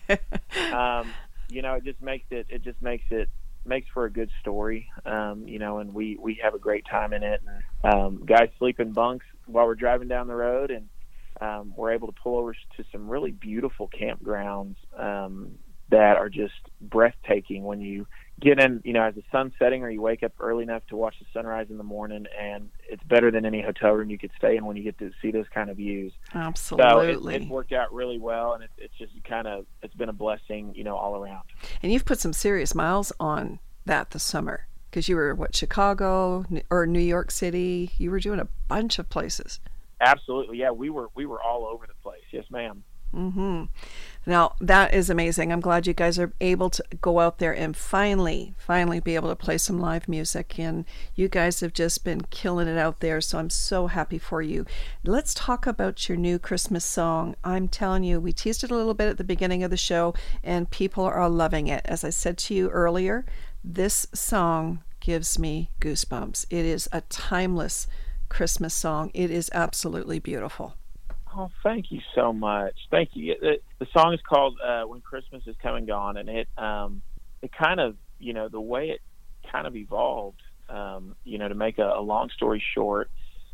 it makes for a good story, and we have a great time in it. Guys sleep in bunks while we're driving down the road, and we're able to pull over to some really beautiful campgrounds that are just breathtaking when you get in, as the sun's setting, or you wake up early enough to watch the sunrise in the morning, and it's better than any hotel room you could stay in when you get to see those kind of views. Absolutely. So it's worked out really well, and it's just it's been a blessing, all around. And you've put some serious miles on that this summer, because you were, Chicago or New York City? You were doing a bunch of places. Absolutely. Yeah, we were all over the place. Yes, ma'am. Now, that is amazing. I'm glad you guys are able to go out there and finally be able to play some live music. And you guys have just been killing it out there, so I'm so happy for you. Let's talk about your new Christmas song. I'm telling you, we teased it a little bit at the beginning of the show, and people are loving it. As I said to you earlier, this song gives me goosebumps. It is a timeless Christmas song. It is absolutely beautiful. Oh, thank you so much. Thank you. The song is called When Christmas Has Come and Gone, and it kind of, the way it kind of evolved, to make a long story short,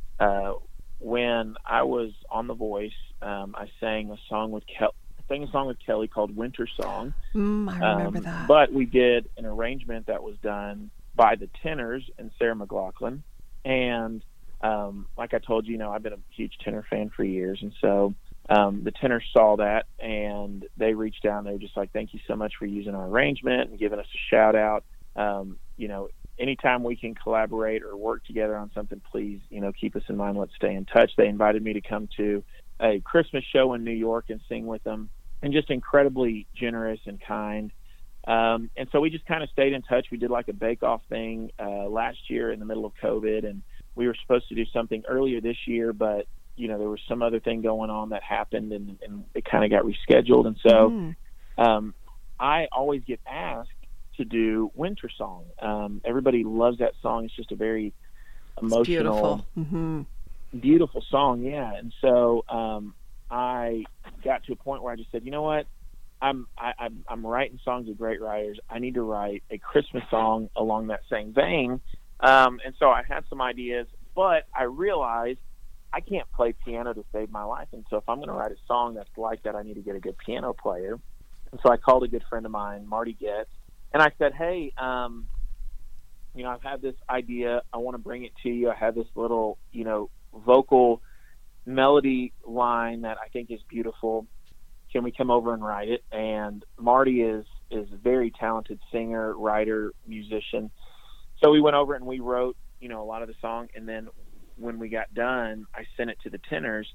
when I was on The Voice, I sang a song with Kelly called Winter Song. I remember that. But we did an arrangement that was done by the Tenors and Sarah McLachlan. And like I told you, I've been a huge Tenor fan for years. And so the Tenors saw that, and they reached out, and they were just like, thank you so much for using our arrangement and giving us a shout out. Anytime we can collaborate or work together on something, please, keep us in mind. Let's stay in touch. They invited me to come to a Christmas show in New York and sing with them, and just incredibly generous and kind. And so we just kind of stayed in touch. We did like a bake-off thing last year in the middle of COVID, and we were supposed to do something earlier this year, but, there was some other thing going on that happened, and it kind of got rescheduled. And so I always get asked to do Winter Song. Everybody loves that song. It's just a very emotional, beautiful song. Yeah. And so I got to a point where I just said, you know what? I'm writing songs of great writers. I need to write a Christmas song along that same vein. And so I had some ideas, but I realized I can't play piano to save my life. And so if I'm going to write a song that's like that, I need to get a good piano player. And so I called a good friend of mine, Marty Getz, and I said, hey, I've had this idea. I want to bring it to you. I have this little, vocal melody line that I think is beautiful. Can we come over and write it? And Marty is a very talented singer, writer, musician. So we went over and we wrote, a lot of the song. And then when we got done, I sent it to the Tenors,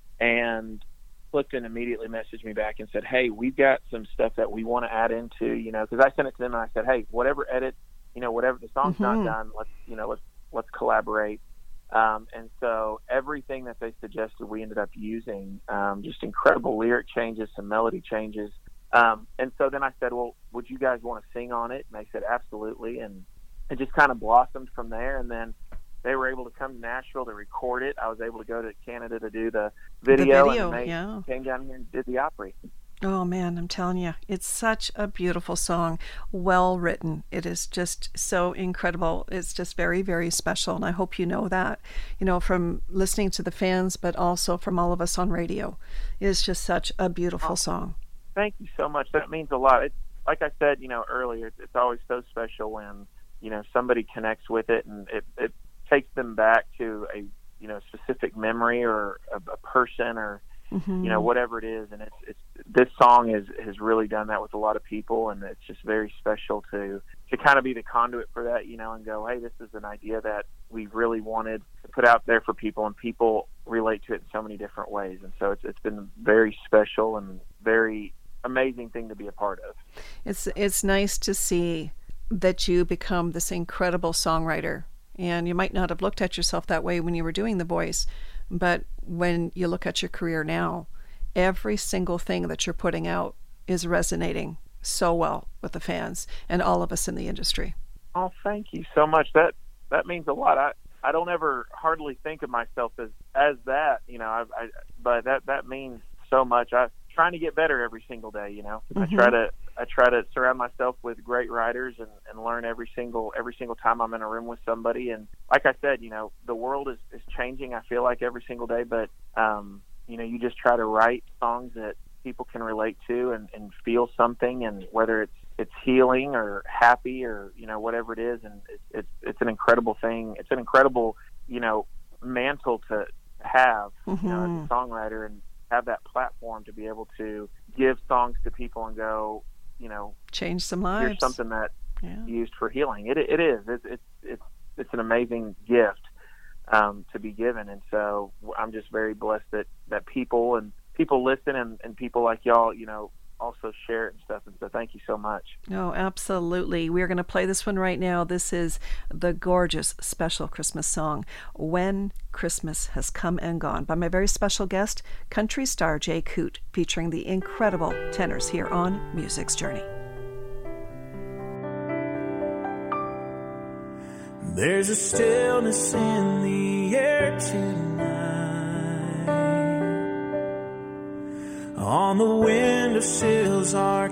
and Clifton immediately messaged me back and said, hey, we've got some stuff that we want to add into, because I sent it to them and I said, hey, whatever edit, whatever the song's not done, let's collaborate. And so everything that they suggested, we ended up using, just incredible lyric changes, some melody changes. And so then I said, well, would you guys want to sing on it? And they said, absolutely. And it just kind of blossomed from there. And then they were able to come to Nashville to record it. I was able to go to Canada to do the video and they came down here and did the Opry. Oh, man, I'm telling you, it's such a beautiful song, well written. It is just so incredible. It's just very, very special, and I hope you know that, from listening to the fans, but also from all of us on radio. It is just such a beautiful song. Thank you so much. That means a lot. It's, like I said, earlier, it's always so special when, somebody connects with it, and it takes them back to a specific memory or a person or whatever it is. And it's this song has really done that with a lot of people, and it's just very special to kind of be the conduit for that, and go, hey, this is an idea that we really wanted to put out there for people, and people relate to it in so many different ways. And so it's been very special and very amazing thing to be a part of. It's nice to see that you become this incredible songwriter. And you might not have looked at yourself that way when you were doing The Voice, but when you look at your career now, every single thing that you're putting out is resonating so well with the fans and all of us in the industry. Oh, thank you so much. That means a lot. I don't ever hardly think of myself as that, but that means so much. I'm trying to get better every single day, I try to surround myself with great writers and learn every single time I'm in a room with somebody. And like I said, the world is changing, I feel like, every single day, but you just try to write songs that people can relate to and feel something, and whether it's healing or happy or whatever it is, and it's an incredible thing. It's an incredible mantle to have as a songwriter, and have that platform to be able to give songs to people and go, change some lives. Here's something that used for healing. It is. It's an amazing gift to be given, and so I'm just very blessed that people listen and people like y'all, also share it and stuff. And so thank you so much. Oh, absolutely. We're going to play this one right now. This is the gorgeous special Christmas song, When Christmas Has Come and Gone, by my very special guest, country star Jay Coote, featuring the incredible Tenors here on Music's Journey. There's a stillness in the air tonight. On the windowsills are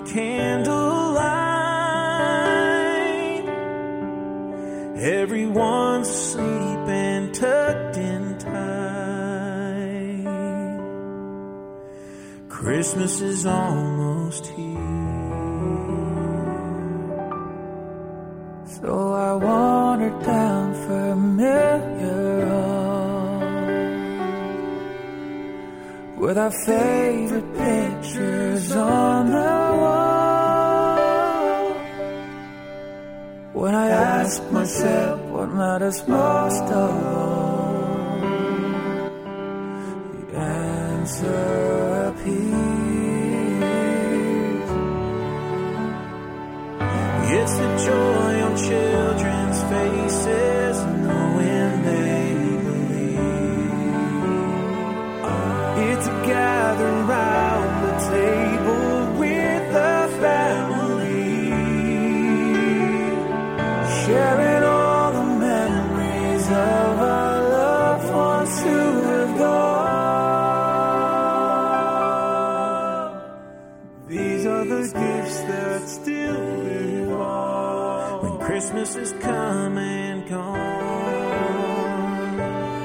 candlelight. Everyone's asleep and tucked in tight. Christmas is almost here. So I wandered down familiar halls with our favorite pictures on the wall. When I asked myself what matters most of all, the answer appears. It's the joy on children's faces, knowing they believe. It's a gather round the table with the family, sharing all the memories of our loved ones who have gone. These are the gifts that still live on when Christmas is come and gone.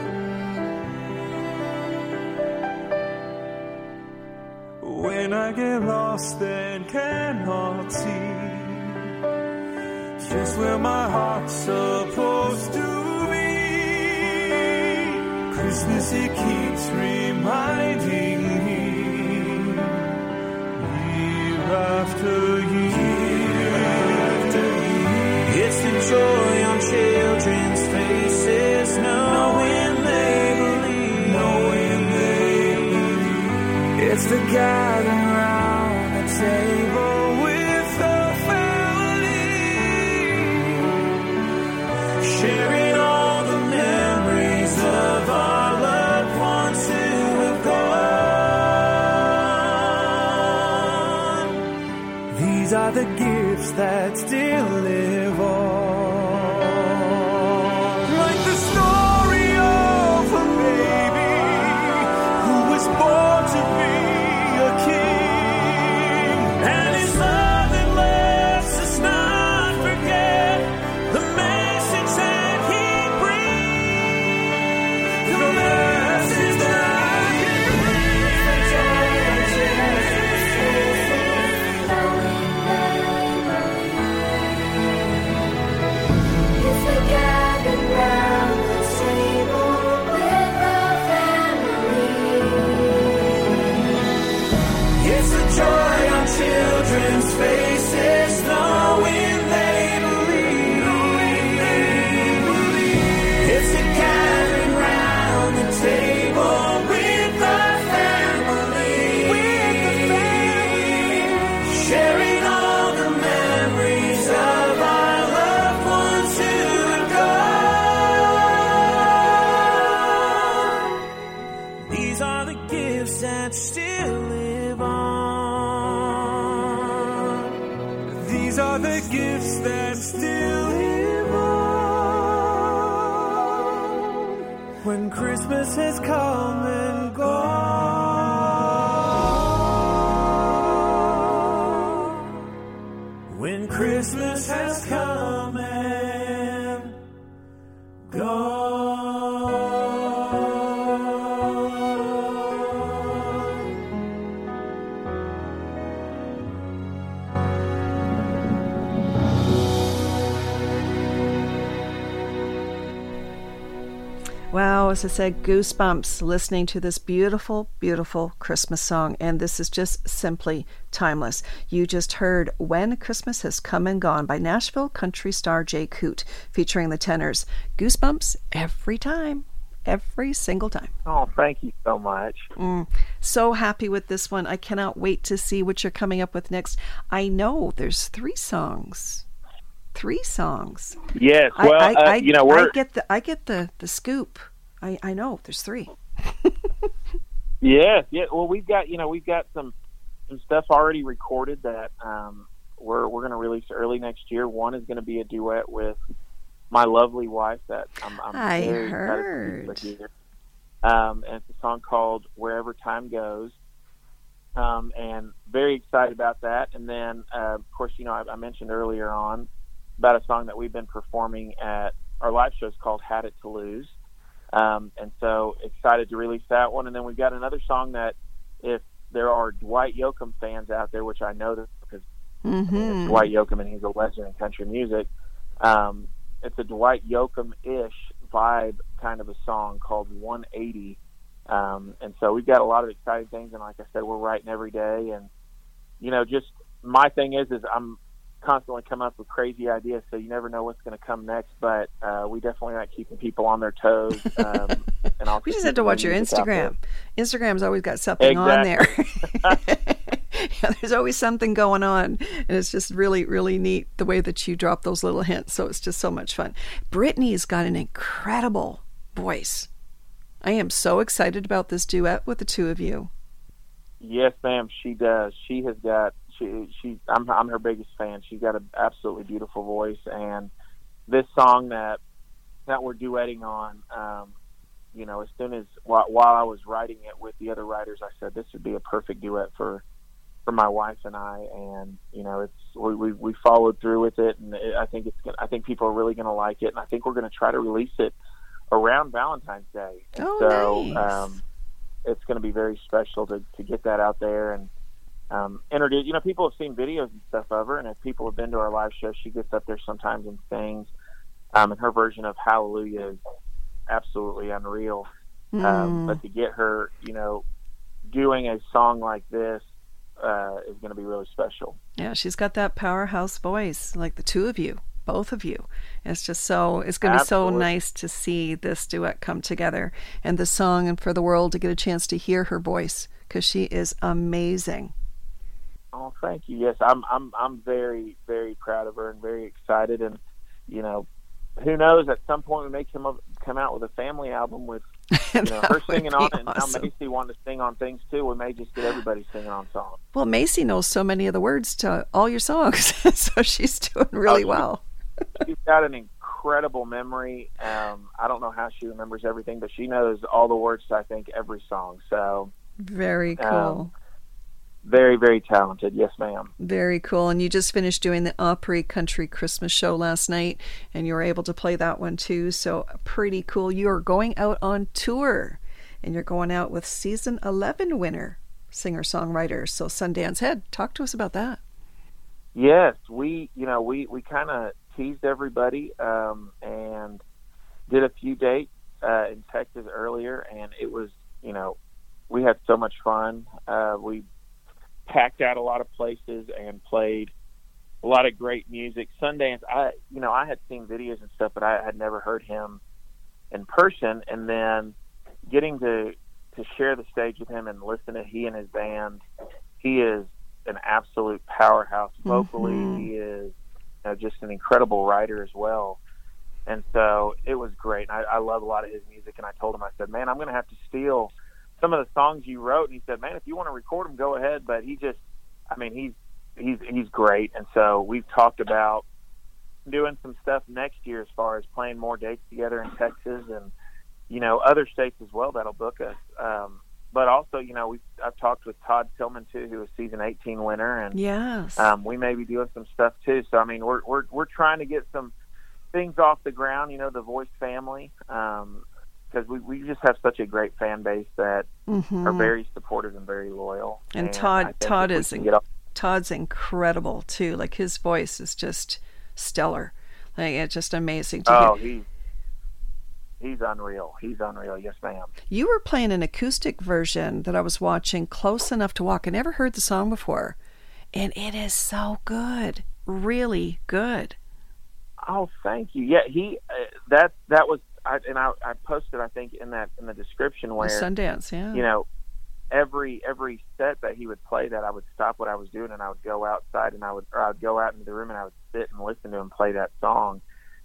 When I get lost and cannot see just where my heart's supposed to be, Christmas, it keeps reminding me, year after year after year, it's the joy on children's faces, knowing they believe, it's the gathering round the table with the family, sharing all the memories of our loved ones who have gone. These are the gifts that still live on. Like the story of a baby who was born to be a king, and his love that lets us not forget the message that he brings. The message that he It's the gathering round the table with the family. It's the joy on children's faces, knowing they believe. It's the gathering round the table with the family, sharing all the memories of our loved ones who have gone. These are the gifts that still live on. These are the gifts that still live on. When Christmas has come and gone. When Christmas has come and gone. Wow, as I said, goosebumps listening to this beautiful, beautiful Christmas song. And this is just simply timeless. You just heard When Christmas Has Come and Gone by Nashville country star Jay Coote, featuring the tenors. Goosebumps every time, every single time. Oh, thank you so much. So happy with this one. I cannot wait to see what you're coming up with next. I know there's 3 songs. 3 songs. Yes. Well, I get the scoop. I know there's 3. Yeah. Well, we've got some stuff already recorded that we're going to release early next year. One is going to be a duet with my lovely wife that I'm I very heard. excited to hear. And it's a song called Wherever Time Goes. And very excited about that. And then, of course, I mentioned earlier on about a song that we've been performing at our live shows called Had It to Lose. And so excited to release that one. And then we've got another song that, if there are Dwight Yoakam fans out there, which I know that because it's Dwight Yoakam and he's a legend in country music, it's a Dwight Yoakam-ish vibe kind of a song called 180. And so we've got a lot of exciting things. And like I said, we're writing every day. And, just my thing is I'm constantly coming up with crazy ideas, so you never know what's going to come next. But we definitely like keeping people on their toes. And We just have to watch your Instagram. Instagram's always got something on there. Yeah, there's always something going on, and it's just really, really neat the way that you drop those little hints. So it's just so much fun. Brittany's got an incredible voice. I am so excited about this duet with the two of you. Yes, ma'am, she does. She has got I'm her biggest fan. She's got an absolutely beautiful voice, and this song that we're duetting on, as soon as while I was writing it with the other writers, I said this would be a perfect duet for my wife and I, and we followed through with it, and I think people are really going to like it, and I think we're going to try to release it around Valentine's Day. And nice. It's going to be very special to get that out there and introduce. People have seen videos and stuff of her, and if people have been to our live show, she gets up there sometimes and sings. And her version of Hallelujah is absolutely unreal. But to get her, doing a song like this is going to be really special. Yeah, she's got that powerhouse voice, like the two of you, both of you. It's going to be so nice to see this duet come together, and the song, and for the world to get a chance to hear her voice, because she is amazing. Oh, thank you. Yes, I'm very, very proud of her and very excited. And who knows? At some point, we may come out with a family album with her singing on it, and now Macy wanting to sing on things too. We may just get everybody singing on songs. Well, Macy knows so many of the words to all your songs, so she's doing really well. She's got an incredible memory. I don't know how she remembers everything, but she knows all the words to, I think, every song. So very cool. Very, very talented. Yes, ma'am. Very cool. And you just finished doing the Opry Country Christmas show last night, and you were able to play that one too. So pretty cool. You are going out on tour, and you're going out with season 11 winner, singer-songwriter. So Sundance Head, talk to us about that. Yes, we kind of teased everybody and did a few dates in Texas earlier, and it was, we had so much fun. We packed out a lot of places and played a lot of great music. Sundance, I had seen videos and stuff, but I had never heard him in person. And then getting to share the stage with him and listen to he and his band, he is an absolute powerhouse vocally. He is just an incredible writer as well. And so it was great. And I love a lot of his music. And I told him, I said, man, I'm going to have to steal some of the songs you wrote. And he said, man, if you want to record them, go ahead. But he's great. And so we've talked about doing some stuff next year as far as playing more dates together in Texas and, other states as well that'll book us. But also, I've talked with Todd Tillman too, who was season 18 winner. And yes, we may be doing some stuff too. So, I mean, we're trying to get some things off the ground, the Voice family, because we just have such a great fan base that are very supportive and very loyal. And Todd's incredible too. Like, his voice is just stellar. Like, it's just amazing to hear. He's unreal. He's unreal. Yes, ma'am. You were playing an acoustic version that I was watching, Close Enough to Walk. I never heard the song before, and it is so good. Really good. Oh, thank you. Yeah, that was. I posted, I think, in the description where Sundance, yeah. Every set that he would play that, I would stop what I was doing and I would go outside and I would go out into the room and I would sit and listen to him play that song.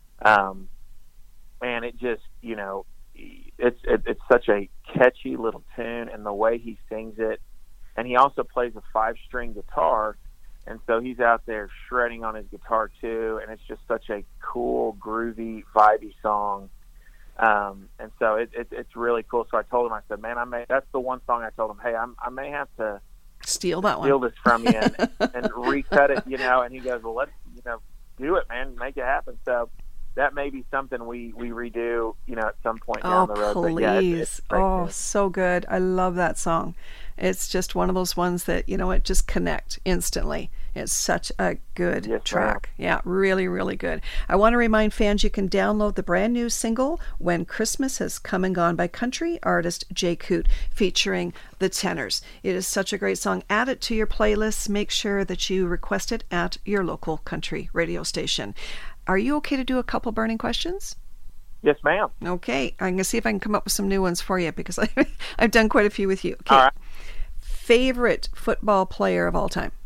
And it just, it's such a catchy little tune, and the way he sings it, and he also plays a 5-string guitar, And so he's out there shredding on his guitar too, and it's just such a cool, groovy, vibey song. And so it's really cool. So I told him, I said, man, that's the one song I told him, hey, I may have to Steal that steal one. this from you and recut it, and he goes, well, let's, do it, man, make it happen. So that may be something we redo, at some point down the road. Please. But yeah, it's great news. So good. I love that song. It's just one of those ones that, it just connect instantly. It's such a good Yes, track. Yeah, really, really good. I want to remind fans you can download the brand new single, When Christmas Has Come and Gone, by country artist Jay Coote, featuring the Tenors. It is such a great song. Add it to your playlists. Make sure that you request it at your local country radio station. Are you okay to do a couple burning questions? Yes, ma'am. Okay, I'm going to see if I can come up with some new ones for you because I've done quite a few with you. Okay. All right. Favorite football player of all time?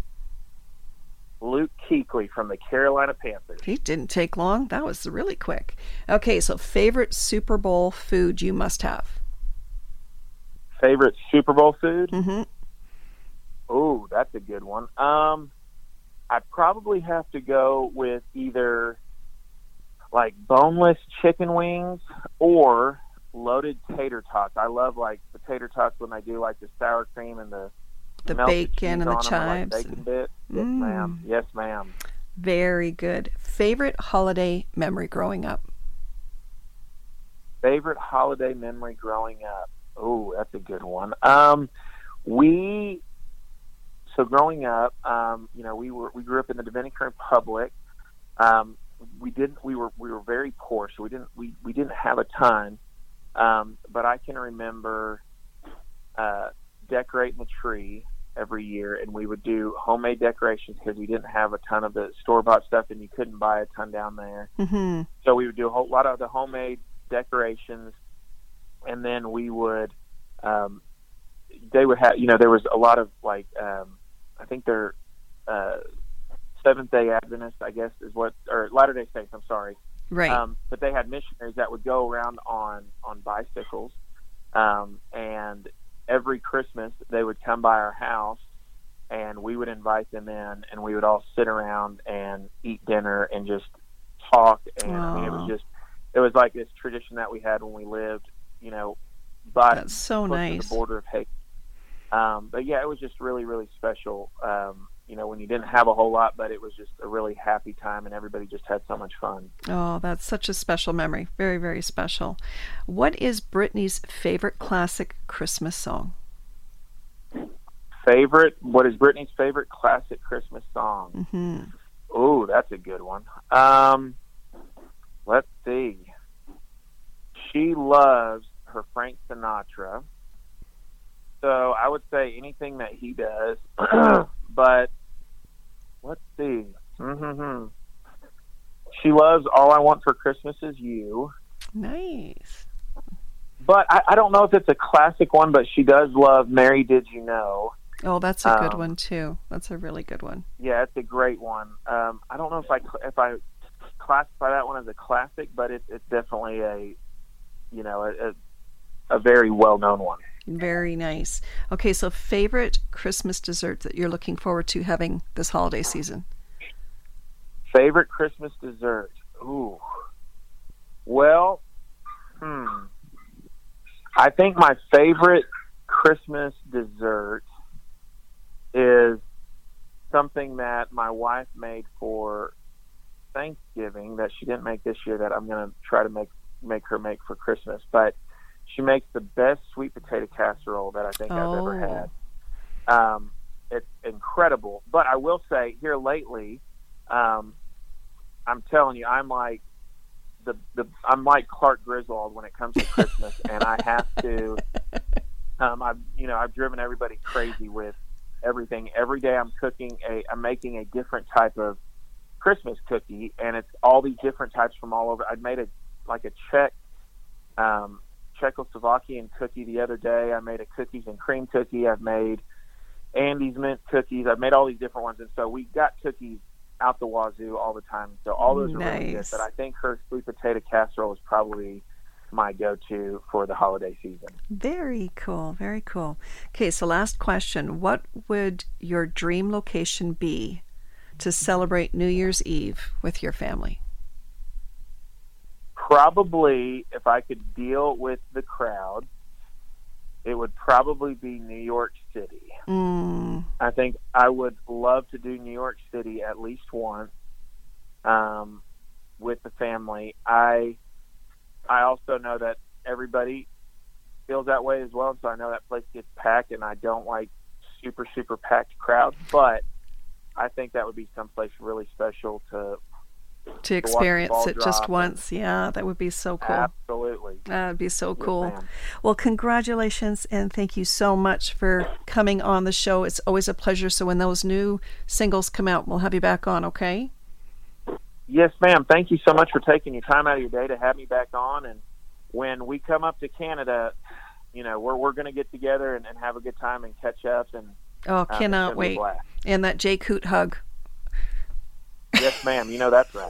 Luke Kuechly from the Carolina Panthers. He didn't take long. That was really quick. Okay, so favorite Super Bowl food you must have? Favorite Super Bowl food? Mm-hmm. Oh, that's a good one. I'd probably have to go with either like boneless chicken wings or loaded tater tots. I love like the tater tots when they do like the sour cream and the melted bacon cheese and the on 'em, chives. like bacon bit. Yes, ma'am. Yes, ma'am. Very good. Favorite holiday memory growing up? Favorite holiday memory growing up? Oh, that's a good one. So growing up, we grew up in the Dominican Republic. We were very poor, so we didn't have a ton. But I can remember decorating the tree every year, and we would do homemade decorations because we didn't have a ton of the store-bought stuff, and you couldn't buy a ton down there. Mm-hmm. So we would do a whole lot of the homemade decorations, and then we would they would have, there was a lot of like I think they're Seventh-day Adventists, I guess or Latter-day Saints, I'm sorry. Right. But they had missionaries that would go around on bicycles, and every Christmas they would come by our house, and we would invite them in, and we would all sit around and eat dinner and just talk. And I mean, it was like this tradition that we had when we lived, by That's so close nice. to the border of Haiti. But yeah, it was just really, really special. When you didn't have a whole lot, but it was just a really happy time, and everybody just had so much fun. Oh, that's such a special memory. Very, very special. What is Brittany's favorite classic Christmas song? What is Brittany's favorite classic Christmas song? Mm-hmm. Oh, that's a good one. Let's see. She loves her Frank Sinatra. So I would say anything that he does, but let's see. Mm-hmm. She loves All I Want for Christmas Is You. Nice. But I don't know if it's a classic one, but she does love Mary Did You Know. Oh, that's a good one too. That's a really good one. Yeah, it's a great one. I don't know if I classify that one as a classic, but it's definitely a very well-known one. Very nice. Okay, so favorite Christmas dessert that you're looking forward to having this holiday season? Favorite Christmas dessert? Ooh. Well, I think my favorite Christmas dessert is something that my wife made for Thanksgiving that she didn't make this year that I'm going to try to make her make for Christmas. But she makes the best sweet potato casserole that I think I've ever had. It's incredible. But I will say here lately, I'm telling you, I'm like I'm like Clark Griswold when it comes to Christmas, and I have to. I've driven everybody crazy with everything. Every day I'm making a different type of Christmas cookie, and it's all these different types from all over. I made a Czechoslovakian cookie the other day. I made a cookies and cream cookie. I've made Andy's mint cookies. I've made all these different ones, and so we got cookies out the wazoo all the time. So all those are really good. But I think her sweet potato casserole is probably my go-to for the holiday season. Very cool. Very cool. Okay, so last question. What would your dream location be to celebrate New Year's Eve with your family? Probably, if I could deal with the crowd, it would probably be New York City. I think I would love to do New York City at least once with the family. I also know that everybody feels that way as well, and so I know that place gets packed, and I don't like super, super packed crowds, but I think that would be someplace really special to experience it just once. Yeah, that would be so cool. Absolutely. That would be so cool. Yes, well, congratulations, and thank you so much for coming on the show. It's always a pleasure. So when those new singles come out, we'll have you back on, okay? Yes, ma'am. Thank you so much for taking your time out of your day to have me back on. And when we come up to Canada, we're going to get together and have a good time and catch up. And cannot wait. And that Jay Coote hug. Yes, ma'am. That's right.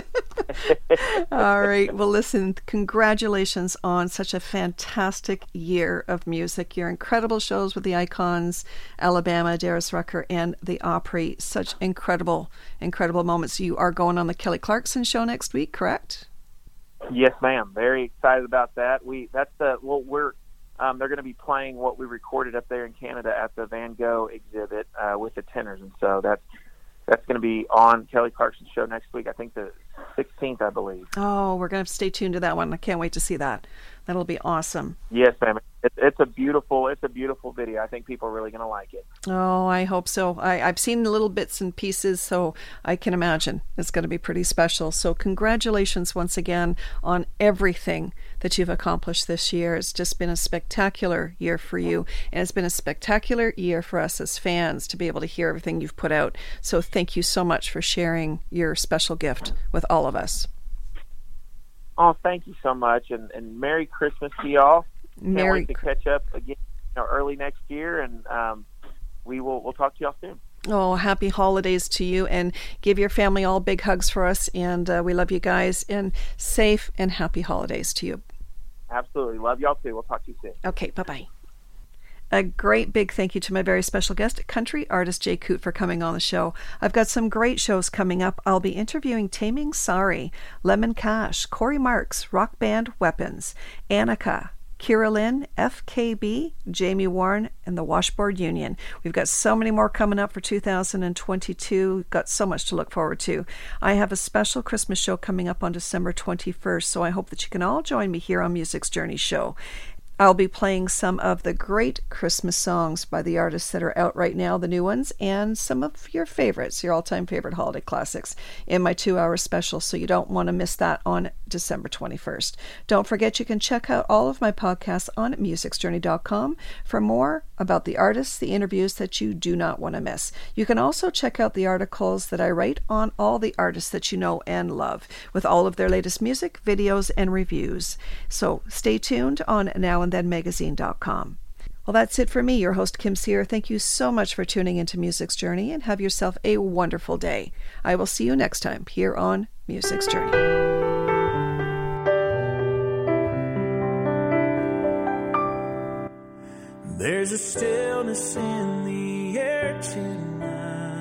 All right. Well, listen, congratulations on such a fantastic year of music. Your incredible shows with the Icons, Alabama, Darius Rucker, and the Opry. Such incredible, incredible moments. You are going on the Kelly Clarkson show next week, correct? Yes, ma'am. Very excited about that. They're going to be playing what we recorded up there in Canada at the Van Gogh exhibit with the tenors, and so that's going to be on Kelly Clarkson's show next week. I think the 16th, I believe. Oh, we're going to have to stay tuned to that one. I can't wait to see that. That'll be awesome. Yes, ma'am. It's a beautiful video. I think people are really going to like it. Oh, I hope so. I've seen little bits and pieces, so I can imagine it's going to be pretty special. So congratulations once again on everything that you've accomplished this year. It's just been a spectacular year for you, and it's been a spectacular year for us as fans to be able to hear everything you've put out. So thank you so much for sharing your special gift with all of us. Oh, thank you so much, and Merry Christmas to y'all. Can't wait to catch up again early next year, and we'll talk to y'all soon. Oh, happy holidays to you, and give your family all big hugs for us, and we love you guys, and safe and happy holidays to you. Absolutely. Love y'all too. We'll talk to you soon. Okay, bye-bye. A great big thank you to my very special guest, country artist Jay Coote, for coming on the show. I've got some great shows coming up. I'll be interviewing Taming Sari, Lemon Cash, Corey Marks, rock band Weapons, Annika, Kira Lynn, FKB, Jamie Warren, and the Washboard Union. We've got so many more coming up for 2022. We've got so much to look forward to. I have a special Christmas show coming up on December 21st, so I hope that you can all join me here on Music's Journey Show. I'll be playing some of the great Christmas songs by the artists that are out right now, the new ones, and some of your favorites, your all-time favorite holiday classics in my 2-hour special, so you don't want to miss that on December 21st. Don't forget you can check out all of my podcasts on musicsjourney.com for more about the artists, the interviews that you do not want to miss. You can also check out the articles that I write on all the artists that you know and love, with all of their latest music, videos, and reviews. So stay tuned on nowandthenmagazine.com. Well, that's it for me, your host, Kim Sear. Thank you so much for tuning into Music's Journey, and have yourself a wonderful day. I will see you next time here on Music's Journey. There's a stillness in the air tonight.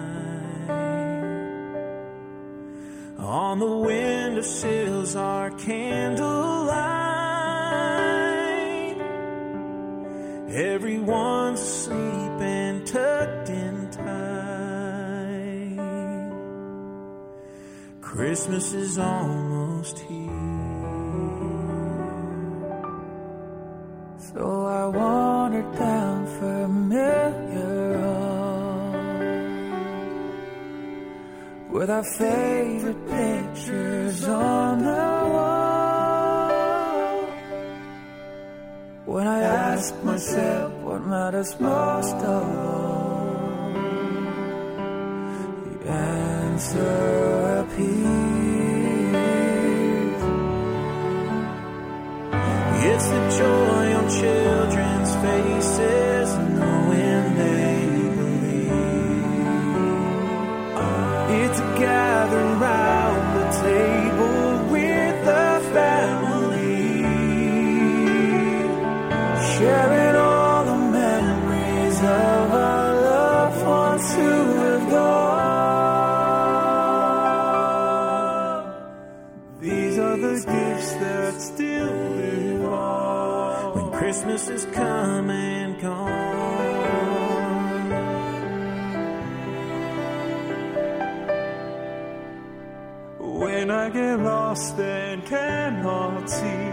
On the windowsills are candlelight. Everyone's asleep and tucked in tight. Christmas is almost here. So I wandered down familiar road with our favorite pictures on the wall. When I asked myself what matters most of all, the answer appears. It's the joy on children's faces, knowing they believe. It's a gathering round the table with the family. the gifts that still live on when Christmas is come and gone. When I get lost and cannot see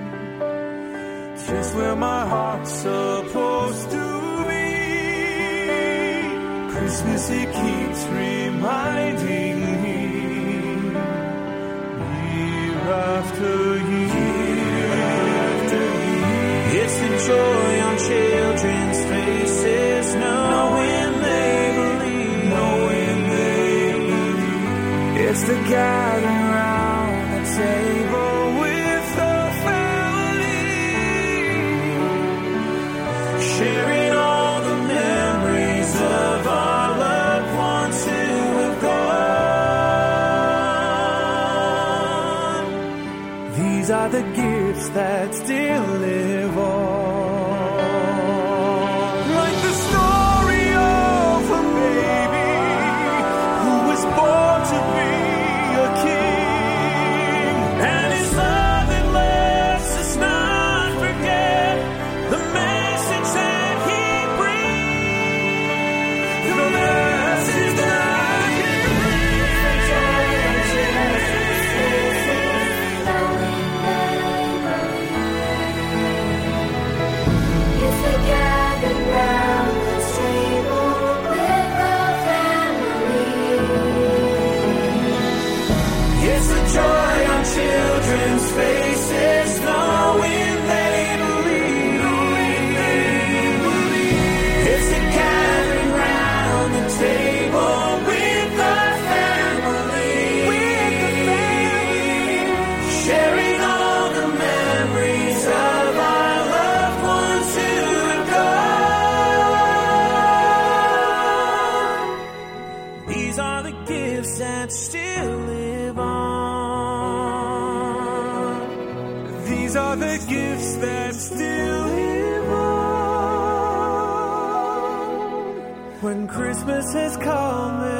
just where my heart's supposed to be, Christmas, it keeps reminding me, year after year, it's the joy on children's faces, knowing they believe, it's the gathering round the table with the family, sharing all the memories of our loved ones who have gone. These are the gifts that still live on. Like the story of a baby who was born to be a king, and his love that lets us not forget the message that he brings. The message that he It's the gathered round the table with the family. It's the joy on children's faces, knowing they believe. It's the gathering round the table with the family, sharing all the memories of our loved ones who have gone. These are the gifts that still live on. These are the gifts that still live on when Christmas has come